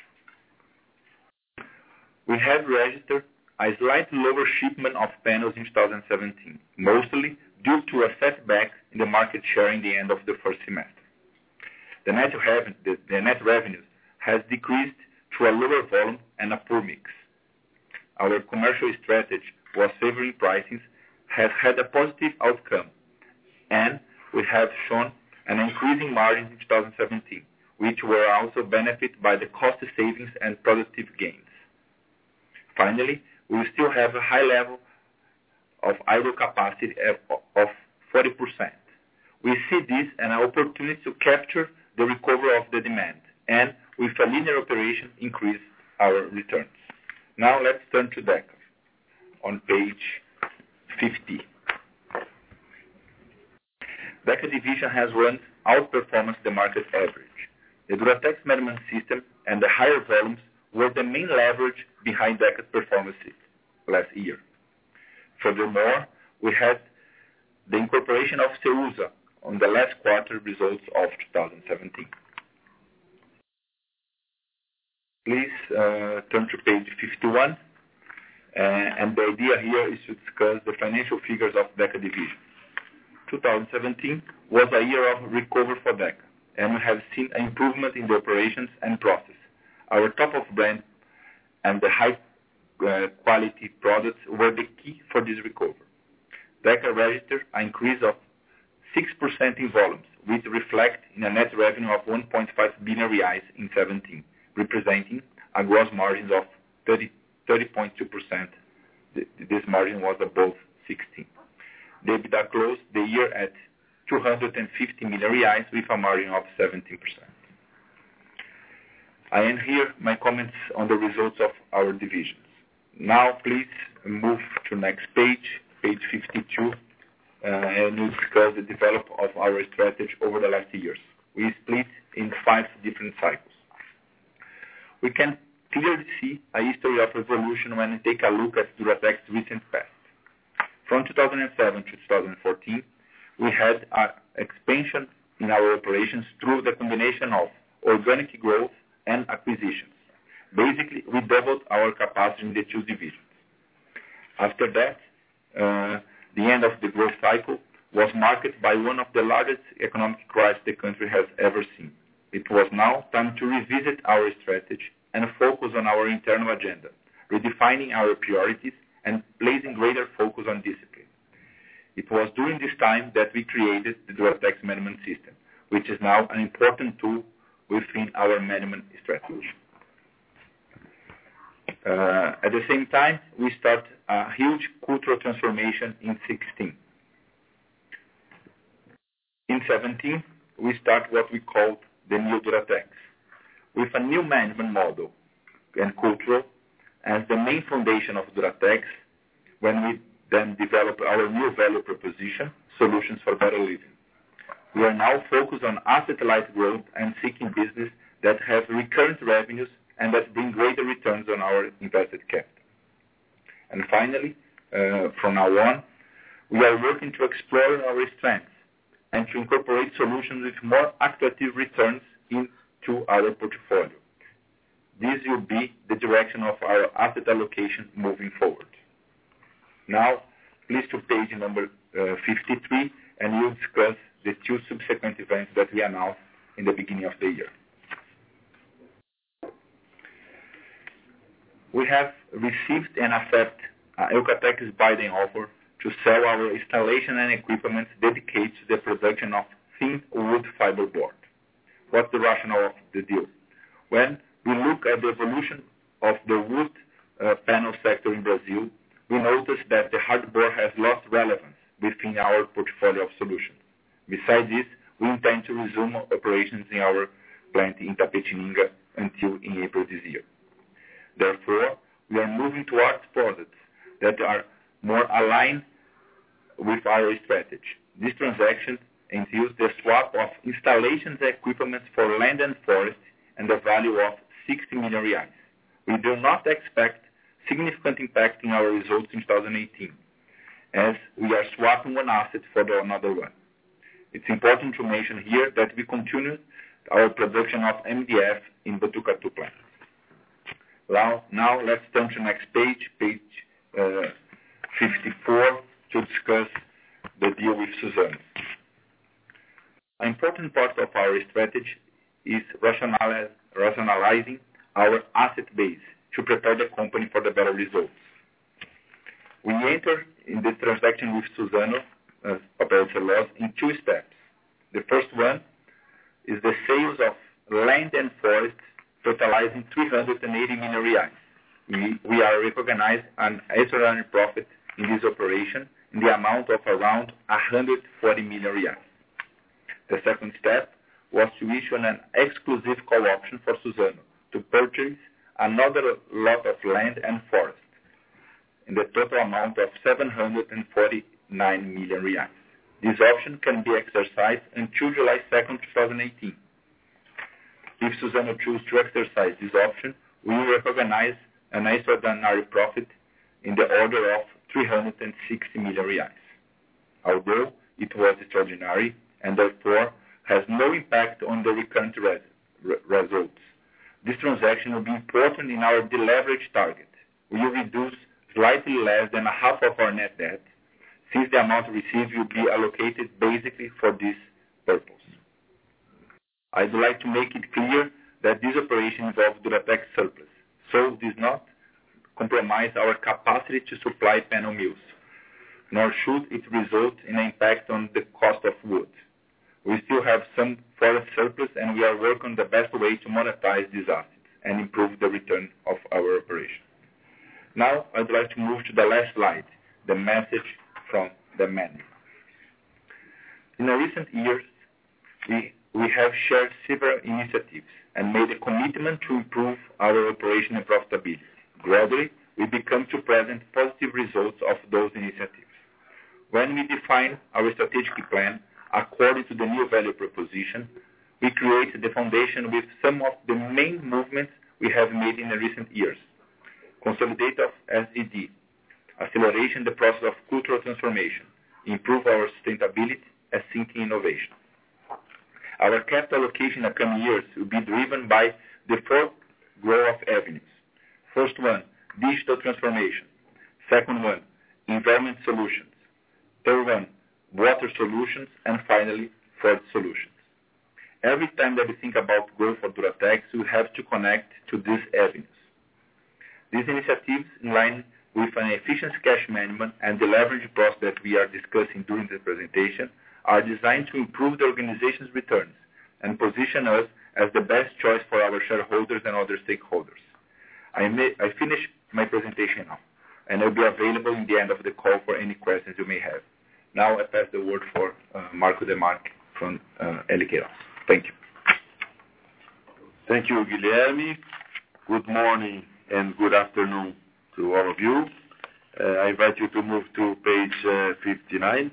We have registered a slightly lower shipment of panels in two thousand seventeen, mostly due to a setback in the market share in the end of the first semester. The net, reven- the, the net revenues has decreased to a lower volume and a poor mix. Our commercial strategy was favoring pricing, has had a positive outcome, and we have shown an increasing margin in two thousand seventeen, which were also benefited by the cost savings and productive gains. Finally, we still have a high level of idle capacity of forty percent. We see this as an opportunity to capture the recovery of the demand, and with a linear operation, increase our returns. Now let's turn to Deca on page fifty. Deca division has run outperformance the market average. The Duratex management system and the higher volumes were the main leverage behind Deca's performance last year. Furthermore, we had the incorporation of Ceusa on the last quarter results of two thousand seventeen. Please uh, turn to page fifty-one, uh, and the idea here is to discuss the financial figures of Deca division. two thousand seventeen was a year of recovery for Deca, and we have seen an improvement in the operations and process. Our top of brand and the high uh, quality products were the key for this recovery. Deca registered an increase of six percent in volumes, which reflect in a net revenue of one point five billion reais in seventeen, representing a gross margin of thirty point two percent. This margin was above sixteen. The EBITDA closed the year at two hundred fifty million reais with a margin of seventeen percent. I end here my comments on the results of our divisions. Now please move to next page, page fifty-two, uh, and we'll discuss the development of our strategy over the last years. We split in five different cycles. We can clearly see a history of evolution when we take a look at Duratex's recent past. From two thousand seven to two thousand fourteen, we had an expansion in our operations through the combination of organic growth and acquisitions. Basically, we doubled our capacity in the two divisions. After that, uh, the end of the growth cycle was marked by one of the largest economic crises the country has ever seen. It was now time to revisit our strategy and focus on our internal agenda, redefining our priorities and placing greater focus on discipline. It was during this time that we created the Duratex management system, which is now an important tool within our management strategy. Uh, at the same time, we start a huge cultural transformation in sixteen. In seventeen, we start what we called the new Duratex, with a new management model and cultural as the main foundation of Duratex, when we then develop our new value proposition, Solutions for Better Living. We are now focused on asset-light growth and seeking business that have recurrent revenues and that bring greater returns on our invested capital. And finally, uh, from now on, we are working to explore our strengths and to incorporate solutions with more attractive returns into our portfolio. This will be the direction of our asset allocation moving forward. Now, please to page number uh, fifty-three, and we'll discuss the two subsequent events that we announced in the beginning of the year. We have received and accepted uh, Eucatex's binding offer to sell our installation and equipment dedicated to the production of thin wood fiber board. What's the rationale of the deal? When we look at the evolution of the wood uh, panel sector in Brazil, we notice that the hard board has lost relevance within our portfolio of solutions. Besides this, we intend to resume operations in our plant in Tapetininga until in April this year. Therefore, we are moving towards products that are more aligned with our strategy. This transaction entails the swap of installations and equipment for land and forest and the value of sixty million reais. We do not expect significant impact in our results in two thousand eighteen, as we are swapping one asset for the another one. It's important to mention here that we continue our production of M D F in Botucatu plant. Now, now let's turn to the next page, page uh, fifty-four, to discuss the deal with Suzano. An important part of our strategy is rationalize, rationalizing our asset base to prepare the company for the better results. We enter in this transaction with Suzano, uh, Papel Cellulose, in two steps. The first one is the sales of land and forests totalizing three hundred eighty million reais. We, we are recognized an extraordinary profit in this operation in the amount of around one hundred forty million reais. The second step was to issue an exclusive call option for Suzano to purchase another lot of land and forest in the total amount of seven hundred forty-nine million reais. This option can be exercised until July second, two thousand eighteen. If Suzano chooses to exercise this option, we will recognize an extraordinary profit in the order of three hundred sixty million reais. Although it was extraordinary and therefore has no impact on the recurrent res re results, this transaction will be important in our deleverage target. We will reduce slightly less than a half of our net debt, since the amount received will be allocated basically for this purpose. I'd like to make it clear that this operation involves Duratex surplus, so it does not compromise our capacity to supply panel mills, nor should it result in an impact on the cost of wood. We still have some forest surplus, and we are working on the best way to monetize these assets and improve the return of our operation. Now, I'd like to move to the last slide, the message from the man. In the recent years, we, we have shared several initiatives and made a commitment to improve our operation and profitability. Gradually, we become to present positive results of those initiatives. When we define our strategic plan according to the new value proposition, we create the foundation with some of the main movements we have made in the recent years. Consolidate of S D G, acceleration the process of cultural transformation, improve our sustainability, and seeking innovation. Our capital allocation in the coming years will be driven by the four growth avenues. First one, digital transformation. Second one, environment solutions. Third one, water solutions, and finally, food solutions. Every time that we think about growth for Duratex, we have to connect to these avenues. These initiatives, in line with an efficient cash management and the leverage process that we are discussing during the presentation, are designed to improve the organization's returns and position us as the best choice for our shareholders and other stakeholders. I, may, I finish my presentation now, and I'll be available in the end of the call for any questions you may have. Now I pass the word for uh, Marco Demarque from uh, L. Queiroz. Thank you. Thank you, Guilherme. Good morning and good afternoon to all of you. Uh, I invite you to move to page uh, fifty-nine.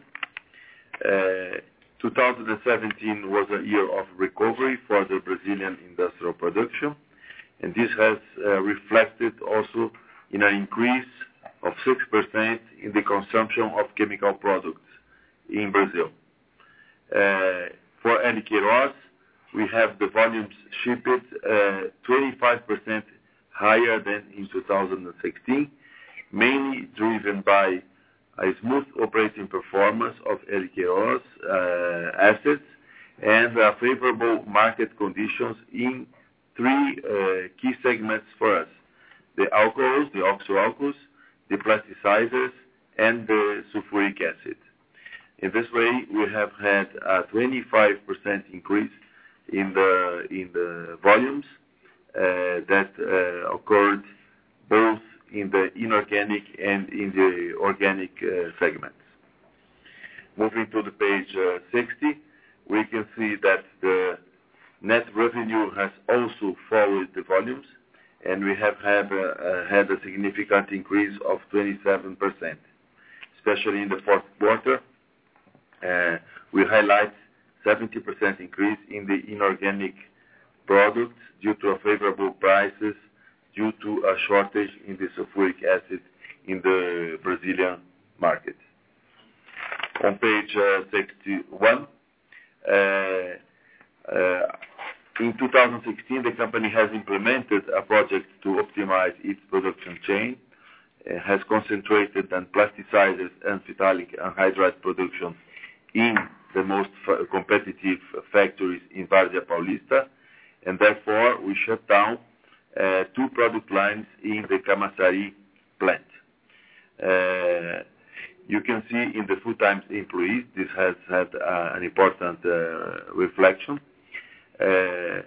Uh, two thousand seventeen was a year of recovery for the Brazilian industrial production, and this has uh, reflected also in an increase of six percent in the consumption of chemical products in Brazil. Uh, for L. Queiroz, we have the volumes shipped uh, twenty-five percent higher than in two thousand sixteen, mainly driven by a smooth operating performance of L. Queiroz uh, assets and uh, favorable market conditions in three uh, key segments for us: the alcohols, the oxo-alcohols, the plasticizers, and the sulfuric acid. In this way, we have had a twenty-five percent increase in the in the volumes uh, that uh, occurred both in the inorganic and in the organic uh, segments. Moving to the page uh, sixty, we can see that the net revenue has also followed the volumes, and we have had, uh, uh, had a significant increase of twenty-seven percent, especially in the fourth quarter. Uh, we highlight seventy percent increase in the inorganic products due to a favorable prices due to a shortage in the sulfuric acid in the Brazilian market. On page uh, sixty-one, uh, uh, in two thousand sixteen, the company has implemented a project to optimize its production chain, uh, has concentrated on plasticizers and phthalate anhydride production in the most f- competitive factories in Várzea Paulista, and therefore we shut down uh, two product lines in the Camaçari plant. Uh, you can see in the full-time employees, this has had uh, an important uh, reflection. Uh,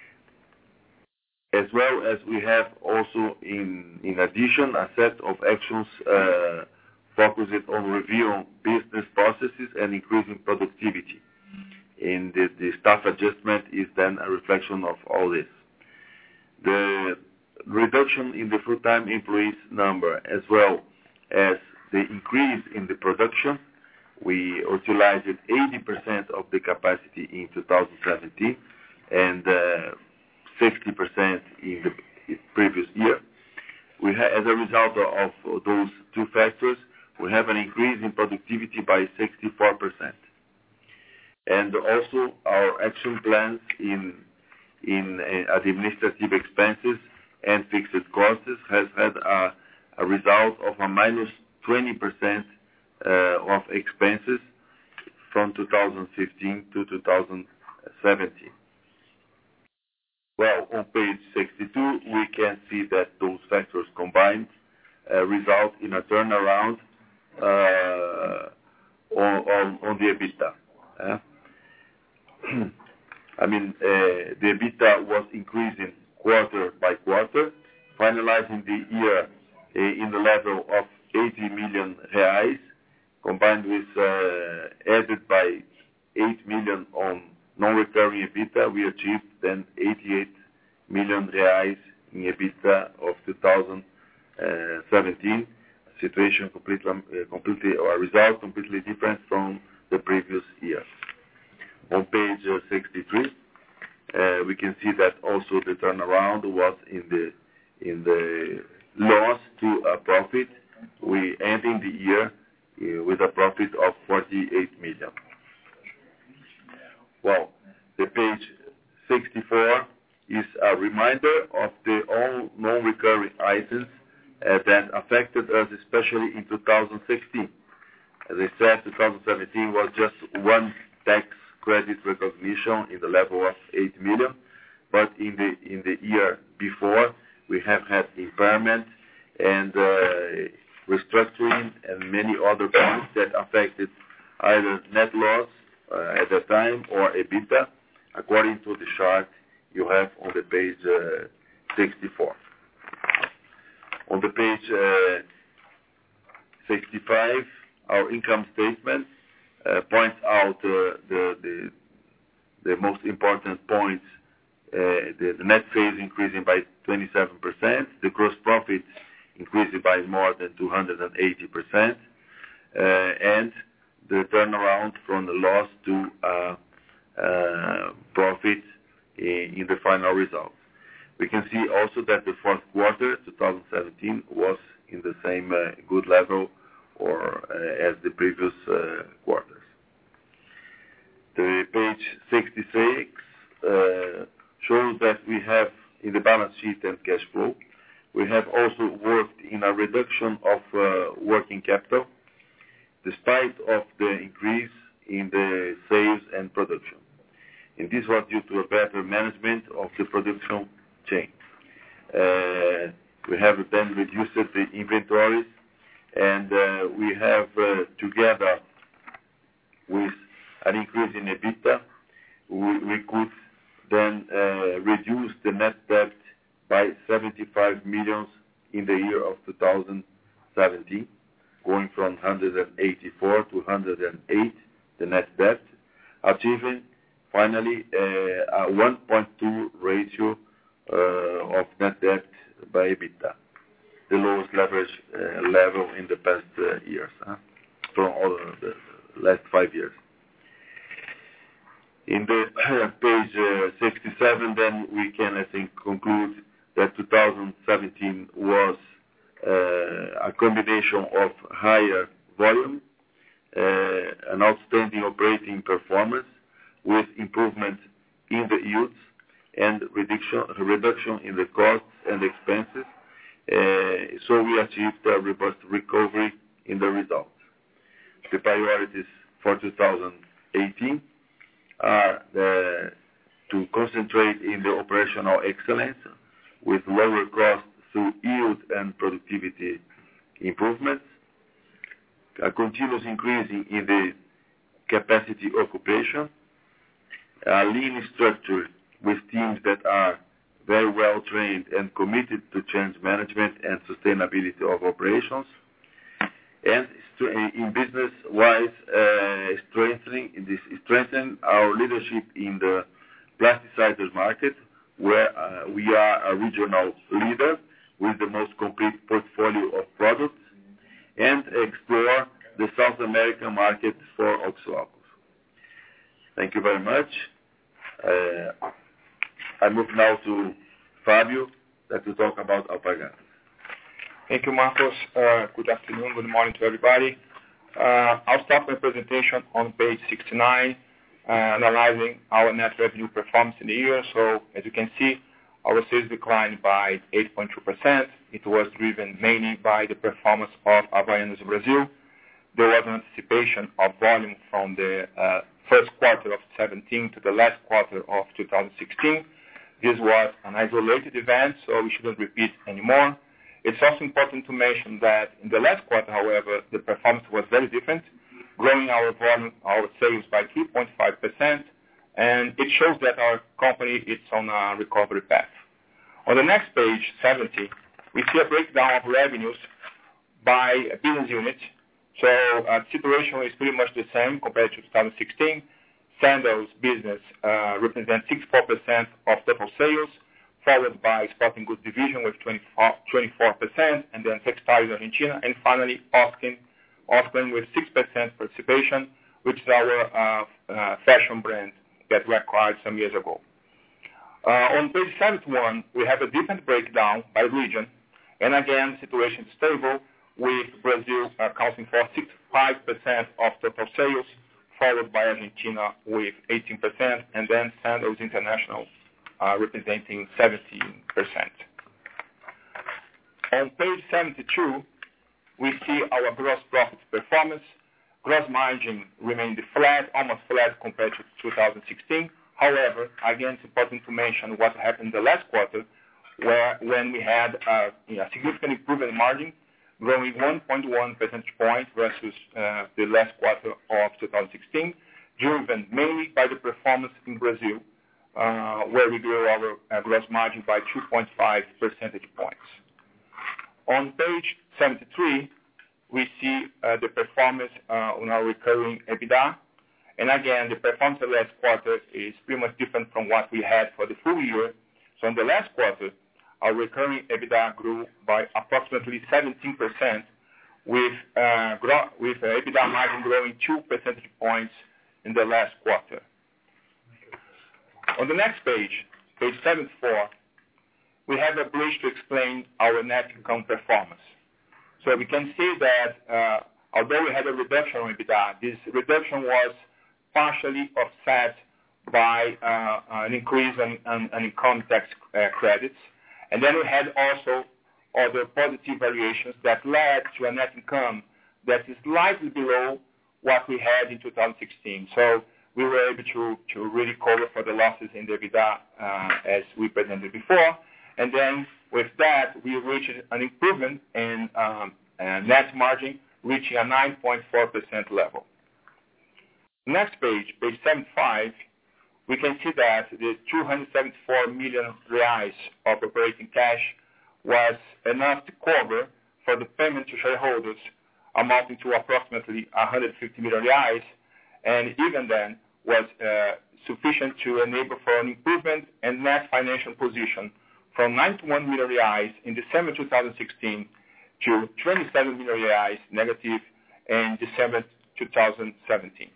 as well as we have also, in, in addition, a set of actions uh, focused on reviewing business processes and increasing productivity. And the, the staff adjustment is then a reflection of all this. The reduction in the full-time employees number, as well as the increase in the production, we utilized eighty percent of the capacity in two thousand seventeen and uh, sixty percent in the previous year. We ha- as a result of those two factors, we have an increase in productivity by sixty-four percent. And also our action plans in in uh, administrative expenses and fixed costs has had a, a result of a minus twenty percent uh, of expenses from two thousand fifteen to two thousand seventeen. Well, on page sixty-two, we can see that those factors combined uh, result in a turnaround uh, on, on, on the EBITDA. Uh, I mean, uh, the EBITDA was increasing quarter by quarter, finalizing the year uh, in the level of eighty million reais, combined with uh, added by eight million on non-recurring EBITDA, we achieved then eighty-eight million reais in EBITDA of two thousand seventeen. A situation completely, uh, completely, or a result completely different from the previous year. On page uh, sixty-three, uh, we can see that also the turnaround was in the in the loss to a profit. We ending the year uh, with a profit of forty-eight million. Well, the page sixty-four is a reminder of the all non-recurring items uh, that affected us, especially in two thousand sixteen. As I said, two thousand seventeen was just one tax credit recognition in the level of eight million, but in the in the year before, we have had impairment and uh, restructuring and many other points that affected either net loss uh, at that time or EBITDA, according to the chart you have on the page uh, sixty-four. On the page uh, sixty-five, our income statement uh, points out uh, the, the the most important points. Uh, the, the net sales increasing by twenty-seven percent, the gross profit increasing by more than two hundred eighty percent, uh, and the turnaround from the loss to uh, uh, profit in, in the final results. We can see also that the fourth quarter, two thousand seventeen, was in the same uh, good level or uh, as the previous uh, quarters. The page sixty-six uh, shows that we have in the balance sheet and cash flow, we have also worked in a reduction of uh, working capital, despite of the increase in the sales and production. And this was due to a better management of the production chain. Uh, we have then reduced the inventories, and uh, we have, uh, together with an increase in EBITDA, we, we could then uh, reduce the net debt by seventy-five million in the year of two thousand seventeen, going from one hundred eighty-four to one hundred eight, the net debt, achieving finally uh, a one point two ratio uh, of net debt by EBITDA, the lowest leverage uh, level in the past uh, years, huh? from all the last five years. In the uh, page uh, sixty-seven, then we can, I think, conclude that two thousand seventeen was uh, a combination of higher volume, uh, an outstanding operating performance with improvement in the yields and reduction, reduction in the costs and expenses. Uh, so we achieved a robust recovery in the results. The priorities for two thousand eighteen are the, to concentrate in the operational excellence with lower costs through yield and productivity improvements, a continuous increase in the capacity occupation, a lean structure with teams that are very well trained and committed to change management and sustainability of operations, and in business-wise, uh, strengthening this, strengthen our leadership in the plasticizers market, where uh, we are a regional leader with the most complete portfolio of products, and explore the South American market for oxo-alcohols. Thank you very much. Uh, I move now to Fabio, that will talk about Alpargatas. Thank you, Marcos. Uh, good afternoon, good morning to everybody. Uh, I'll start my presentation on page sixty-nine, uh, analyzing our net revenue performance in the year. So, as you can see, our sales declined by eight point two percent. It was driven mainly by the performance of Havaianas Brazil. There was an anticipation of volume from the uh, first quarter of seventeen to the last quarter of two thousand sixteen. This was an isolated event, so we shouldn't repeat anymore. It's also important to mention that in the last quarter, however, the performance was very different, growing our volume, our sales by three point five percent, and it shows that our company is on a recovery path. On the next page, seventy, we see a breakdown of revenues by business unit. So uh, the situation is pretty much the same compared to two thousand sixteen. Sandals business uh, represents sixty-four percent of total sales, followed by Sporting Goods division with twenty-four percent, and then Textiles Argentina, and finally Oskin, Oskin with six percent participation, which is our uh, uh, fashion brand that we acquired some years ago. Uh, on page seventy-one, we have a different breakdown by region, and again, the situation is stable, with Brazil accounting for sixty-five percent of total sales, followed by Argentina with eighteen percent, and then Sandals International uh, representing seventeen percent. On page seventy-two, we see our gross profit performance. Gross margin remained flat, almost flat compared to two thousand sixteen. However, again, it's important to mention what happened the last quarter, where when we had uh, you know, a significant improvement in margin, growing one point one percentage point versus uh, the last quarter of two thousand sixteen, driven mainly by the performance in Brazil, uh, where we grew our uh, gross margin by two point five percentage points. On page seventy-three, we see uh, the performance uh, on our recurring EBITDA. And again, the performance of the last quarter is pretty much different from what we had for the full year. So in the last quarter, our recurring EBITDA grew by approximately seventeen percent, with, uh, gro- with uh, EBITDA margin growing two percentage points in the last quarter. On the next page, page seventy-four, we have a bridge to explain our net income performance. So we can see that uh, although we had a reduction on EBITDA, this reduction was partially offset by uh, an increase in, in, in income tax uh, credits. And then we had also other positive variations that led to a net income that is slightly below what we had in two thousand sixteen. So we were able to, to really cover for the losses in the EBITDA uh, as we presented before. And then with that, we reached an improvement in um, uh, net margin, reaching a nine point four percent level. Next page, page seventy-five, we can see that the two hundred seventy-four million reais of operating cash was enough to cover for the payment to shareholders, amounting to approximately one hundred fifty million reais, and even then was uh, sufficient to enable for an improvement in net financial position from ninety-one million reais in December two thousand sixteen to twenty-seven million reais negative in December two thousand seventeen.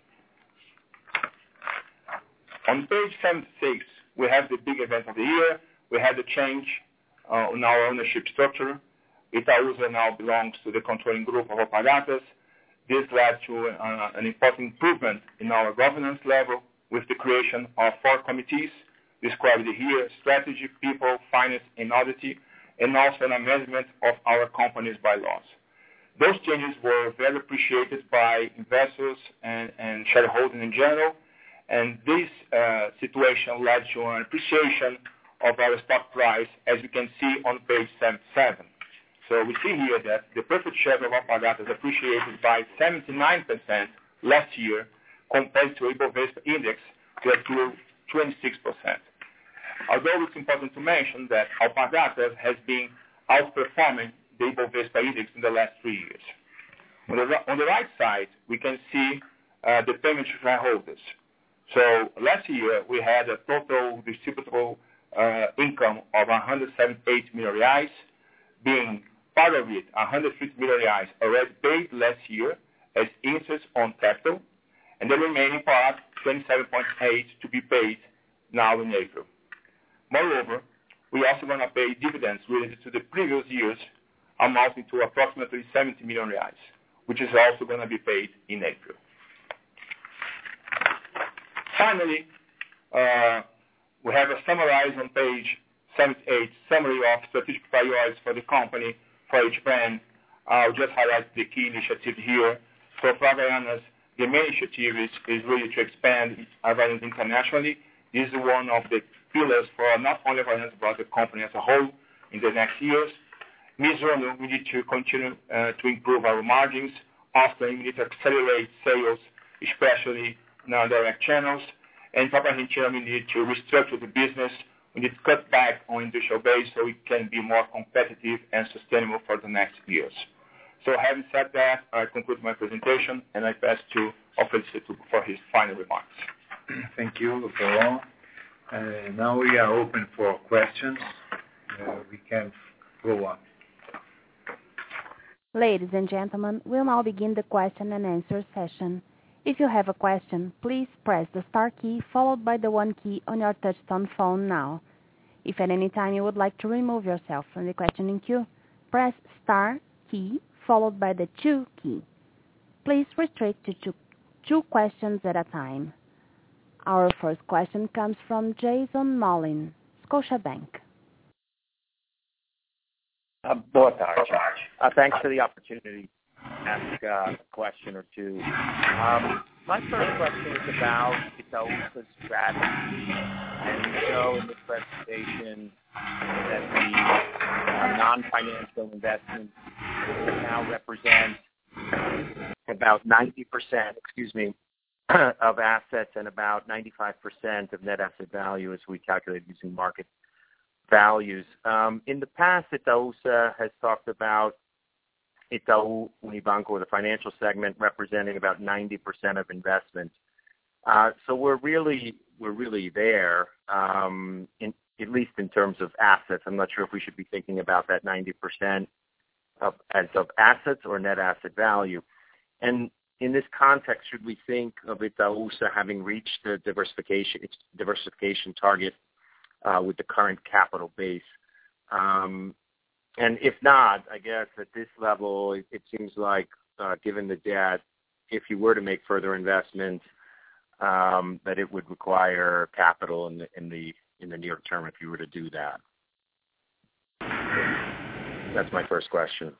On page seventy-six, we have the big event of the year. We had a change uh, in our ownership structure. Itaúsa now belongs to the controlling group of Alpargatas. This led to uh, an important improvement in our governance level with the creation of four committees described here: strategy, people, finance, and audit, and also an amendment of our company's bylaws. Those changes were very appreciated by investors and, and shareholders in general. And this uh, situation led to an appreciation of our stock price, as you can see on page seventy-seven. So we see here that the preferred share of Alpargatas appreciated by seventy-nine percent last year compared to Ibovespa index that grew twenty-six percent. Although it's important to mention that Alpargatas has been outperforming the Ibovespa index in the last three years. On the, on the right side, we can see uh, the payment to shareholders. So last year, we had a total distributable uh, income of one hundred seventy-eight million reais, being part of it, one hundred fifty million reais already paid last year as interest on capital, and the remaining part, twenty-seven point eight, to be paid now in April. Moreover, we also going to pay dividends related to the previous years, amounting to approximately seventy million reais, which is also going to be paid in April. Finally, uh, we have a summarized on page seventy-eight summary of strategic priorities for the company for each brand. I'll just highlight the key initiatives here. So for Havaianas, the main initiative is, is really to expand Havaianas internationally. This is one of the pillars for not only Havaianas but the company as a whole in the next years. Mizuno, we need to continue uh, to improve our margins. Often we need to accelerate sales, especially non-direct channels. And Papa Argentina, we need to restructure the business. We need to cut back on industrial base so it can be more competitive and sustainable for the next years. So having said that, I conclude my presentation and I pass to Alfredo for his final remarks. Thank you, Florent. Uh, now we are open for questions. Uh, we can go on. Ladies and gentlemen, we'll now begin the question and answer session. If you have a question, please press the star key followed by the one key on your touch-tone phone now. If at any time you would like to remove yourself from the questioning queue, press star key followed by the two key. Please restrict to two, two questions at a time. Our first question comes from Jason Mollin, Scotiabank. Uh, boa tarde. Uh, thanks for the opportunity to ask uh, a question or two. Um, my first question is about Itaúsa's strategy. And you show in this presentation that the uh, non-financial investments now represent about ninety percent, excuse me, of assets and about ninety-five percent of net asset value as we calculate using market values. Um, in the past, Itaúsa has talked about Itaú Unibanco, or the financial segment, representing about ninety percent of investments. Uh, so we're really we're really there, um, in, at least in terms of assets. I'm not sure if we should be thinking about that ninety percent of, as of assets or net asset value. And in this context, should we think of Itaúsa having reached the diversification its diversification target uh, with the current capital base? Um, and if not, I guess at this level, it, it seems like, uh, given the debt, if you were to make further investments, um, that it would require capital in the in the in the near term if you were to do that. That's my first question.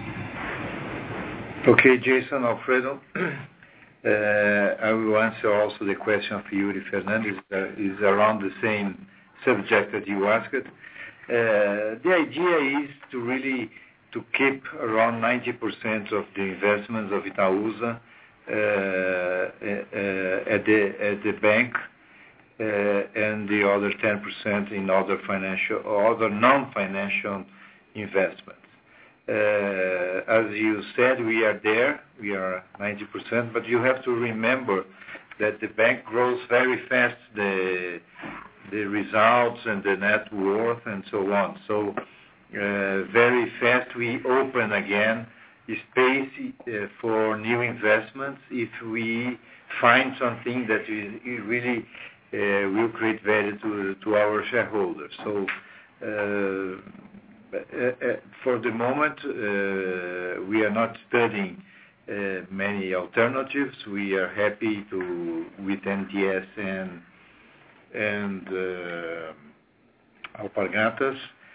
Okay, Jason, Alfredo. Uh, I will answer also the question of Yuri Fernandez. Uh, is around the same subject that you asked. Uh, the idea is to really to keep around ninety percent of the investments of Itaúsa uh, uh, at the at the bank, uh, and the other ten percent in other financial or other non-financial investments. Uh, as you said, we are there. We are ninety percent, but you have to remember that the bank grows very fast, the the results and the net worth and so on. So uh, very fast we open again space uh, for new investments if we find something that is, really uh, will create value to, to our shareholders. So uh, uh, for the moment, uh, we are not studying uh, many alternatives. We are happy to with N T S and and uh, Alpargatas,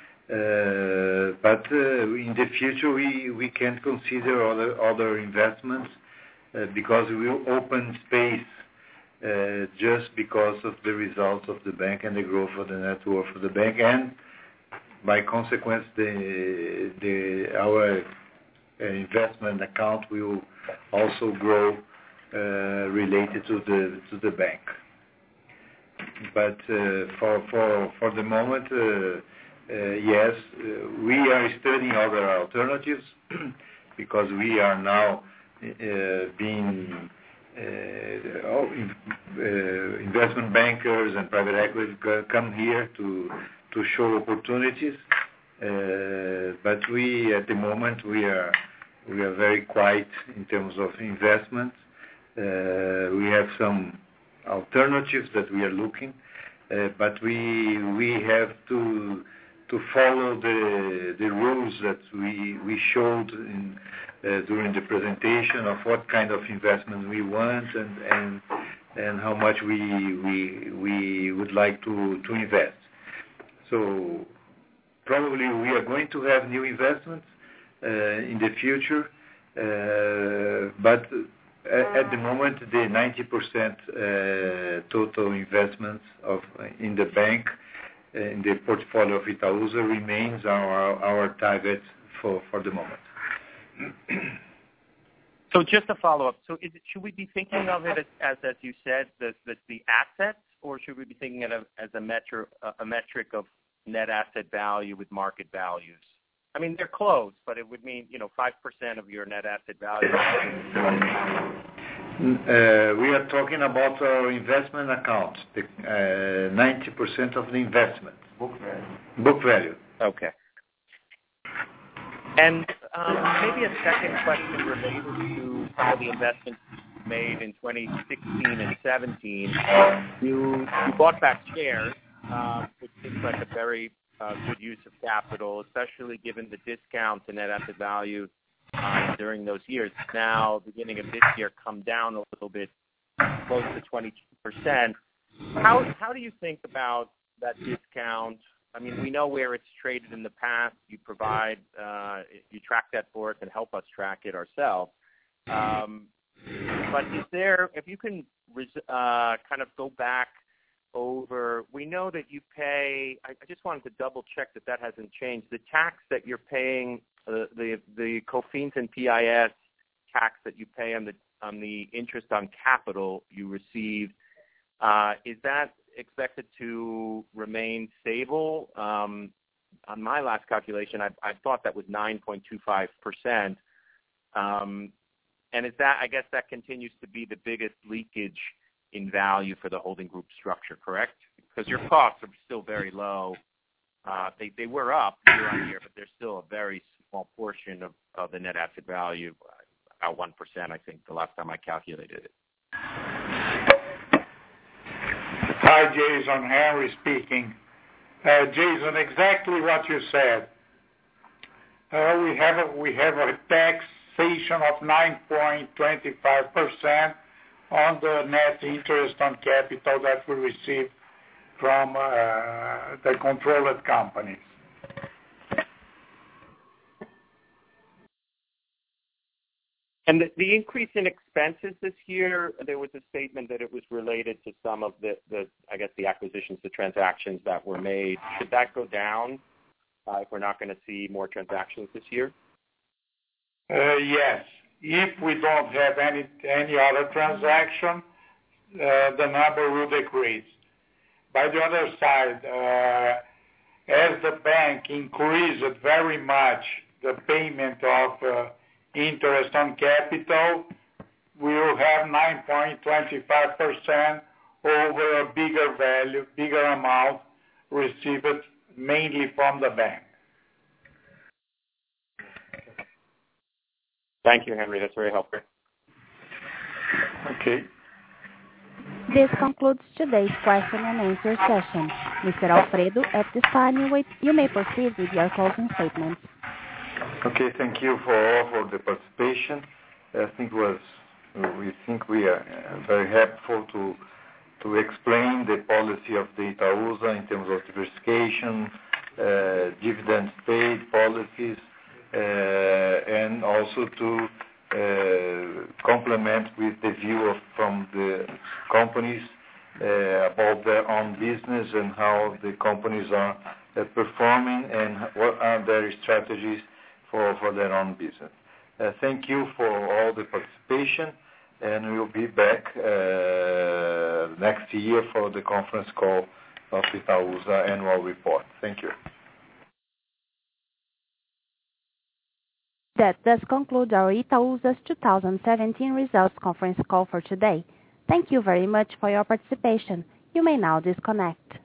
uh, but uh, in the future we, we can consider other other investments uh, because we will open space uh, just because of the results of the bank and the growth of the net worth of the bank, and by consequence the the our uh, investment account will also grow uh, related to the to the bank. But uh, for for for the moment, uh, uh, yes, uh, we are studying other alternatives because we are now uh, being uh, all in, uh, investment bankers and private equity come here to to show opportunities. Uh, but we at the moment we are we are very quiet in terms of investments. Uh, we have some alternatives that we are looking, uh, but we we have to to follow the the rules that we we showed in, uh, during the presentation of what kind of investment we want and and and how much we we we would like to to invest. So probably we are going to have new investments uh, in the future, uh, but at the moment, the ninety percent uh, total investments of in the bank, uh, in the portfolio of Itaúsa, remains our our target for, for the moment. So just a follow-up. So is it, should we be thinking of it as, as, as you said, the, the, the assets, or should we be thinking of it as a metric, a metric of net asset value with market values? I mean, they're close, but it would mean, you know, five percent of your net asset value. Uh, we are talking about our investment account, the uh, ninety percent of the investment. Book value. Book value. Okay. And um, maybe a second question related to some of the investments made in twenty sixteen and seventeen. You, you bought back shares, uh, which seems like a very Uh, good use of capital, especially given the discount to net asset value uh, during those years. Now, beginning of this year, come down a little bit, close to twenty-two percent. How how do you think about that discount I mean, we know where it's traded in the past. You provide, uh, you track that for us and help us track it ourselves. Um, but is there, if you can uh, kind of go back over, we know that you pay, I, I just wanted to double check that that hasn't changed. The tax that you're paying, uh, the the COFINS and P I S tax that you pay on the on the interest on capital you received, uh, is that expected to remain stable? Um, on my last calculation, I, I thought that was nine point two five percent. Um, and is that, I guess that continues to be the biggest leakage in value for the holding group structure, correct? Because your costs are still very low. Uh, they, they were up year on year, but they're still a very small portion of, of the net asset value, about one percent, I think, the last time I calculated it. Hi, Jason. Henry speaking. Uh, Jason, exactly what you said. Uh, we have a, we have a taxation of nine point two five percent on the net interest on capital that we receive from uh, the controlled companies. And the, the increase in expenses this year, there was a statement that it was related to some of the, the I guess, the acquisitions, the transactions that were made. Should that go down uh, if we're not going to see more transactions this year? Uh, yes. If we don't have any any other transaction, uh, the number will decrease. By the other side, uh, as the bank increased very much the payment of uh, interest on capital, we will have nine point two five percent over a bigger value, bigger amount received mainly from the bank. Thank you, Henry. That's very helpful. Okay. This concludes today's question and answer session. Mister Alfredo, at this time, you, wait, you may proceed with your closing statements. Okay, thank you for all for the participation. I think was we think we are very helpful to to explain the policy of the Itaúsa in terms of diversification, uh, dividends paid policies, uh, and also to uh, complement with the view of from the companies uh, about their own business and how the companies are uh, performing and what are their strategies for, for their own business. Uh, thank you for all the participation, and we'll be back uh, next year for the conference call of Itaúsa annual report. Thank you. That does conclude our Itaúsa's two thousand seventeen results conference call for today. Thank you very much for your participation. You may now disconnect.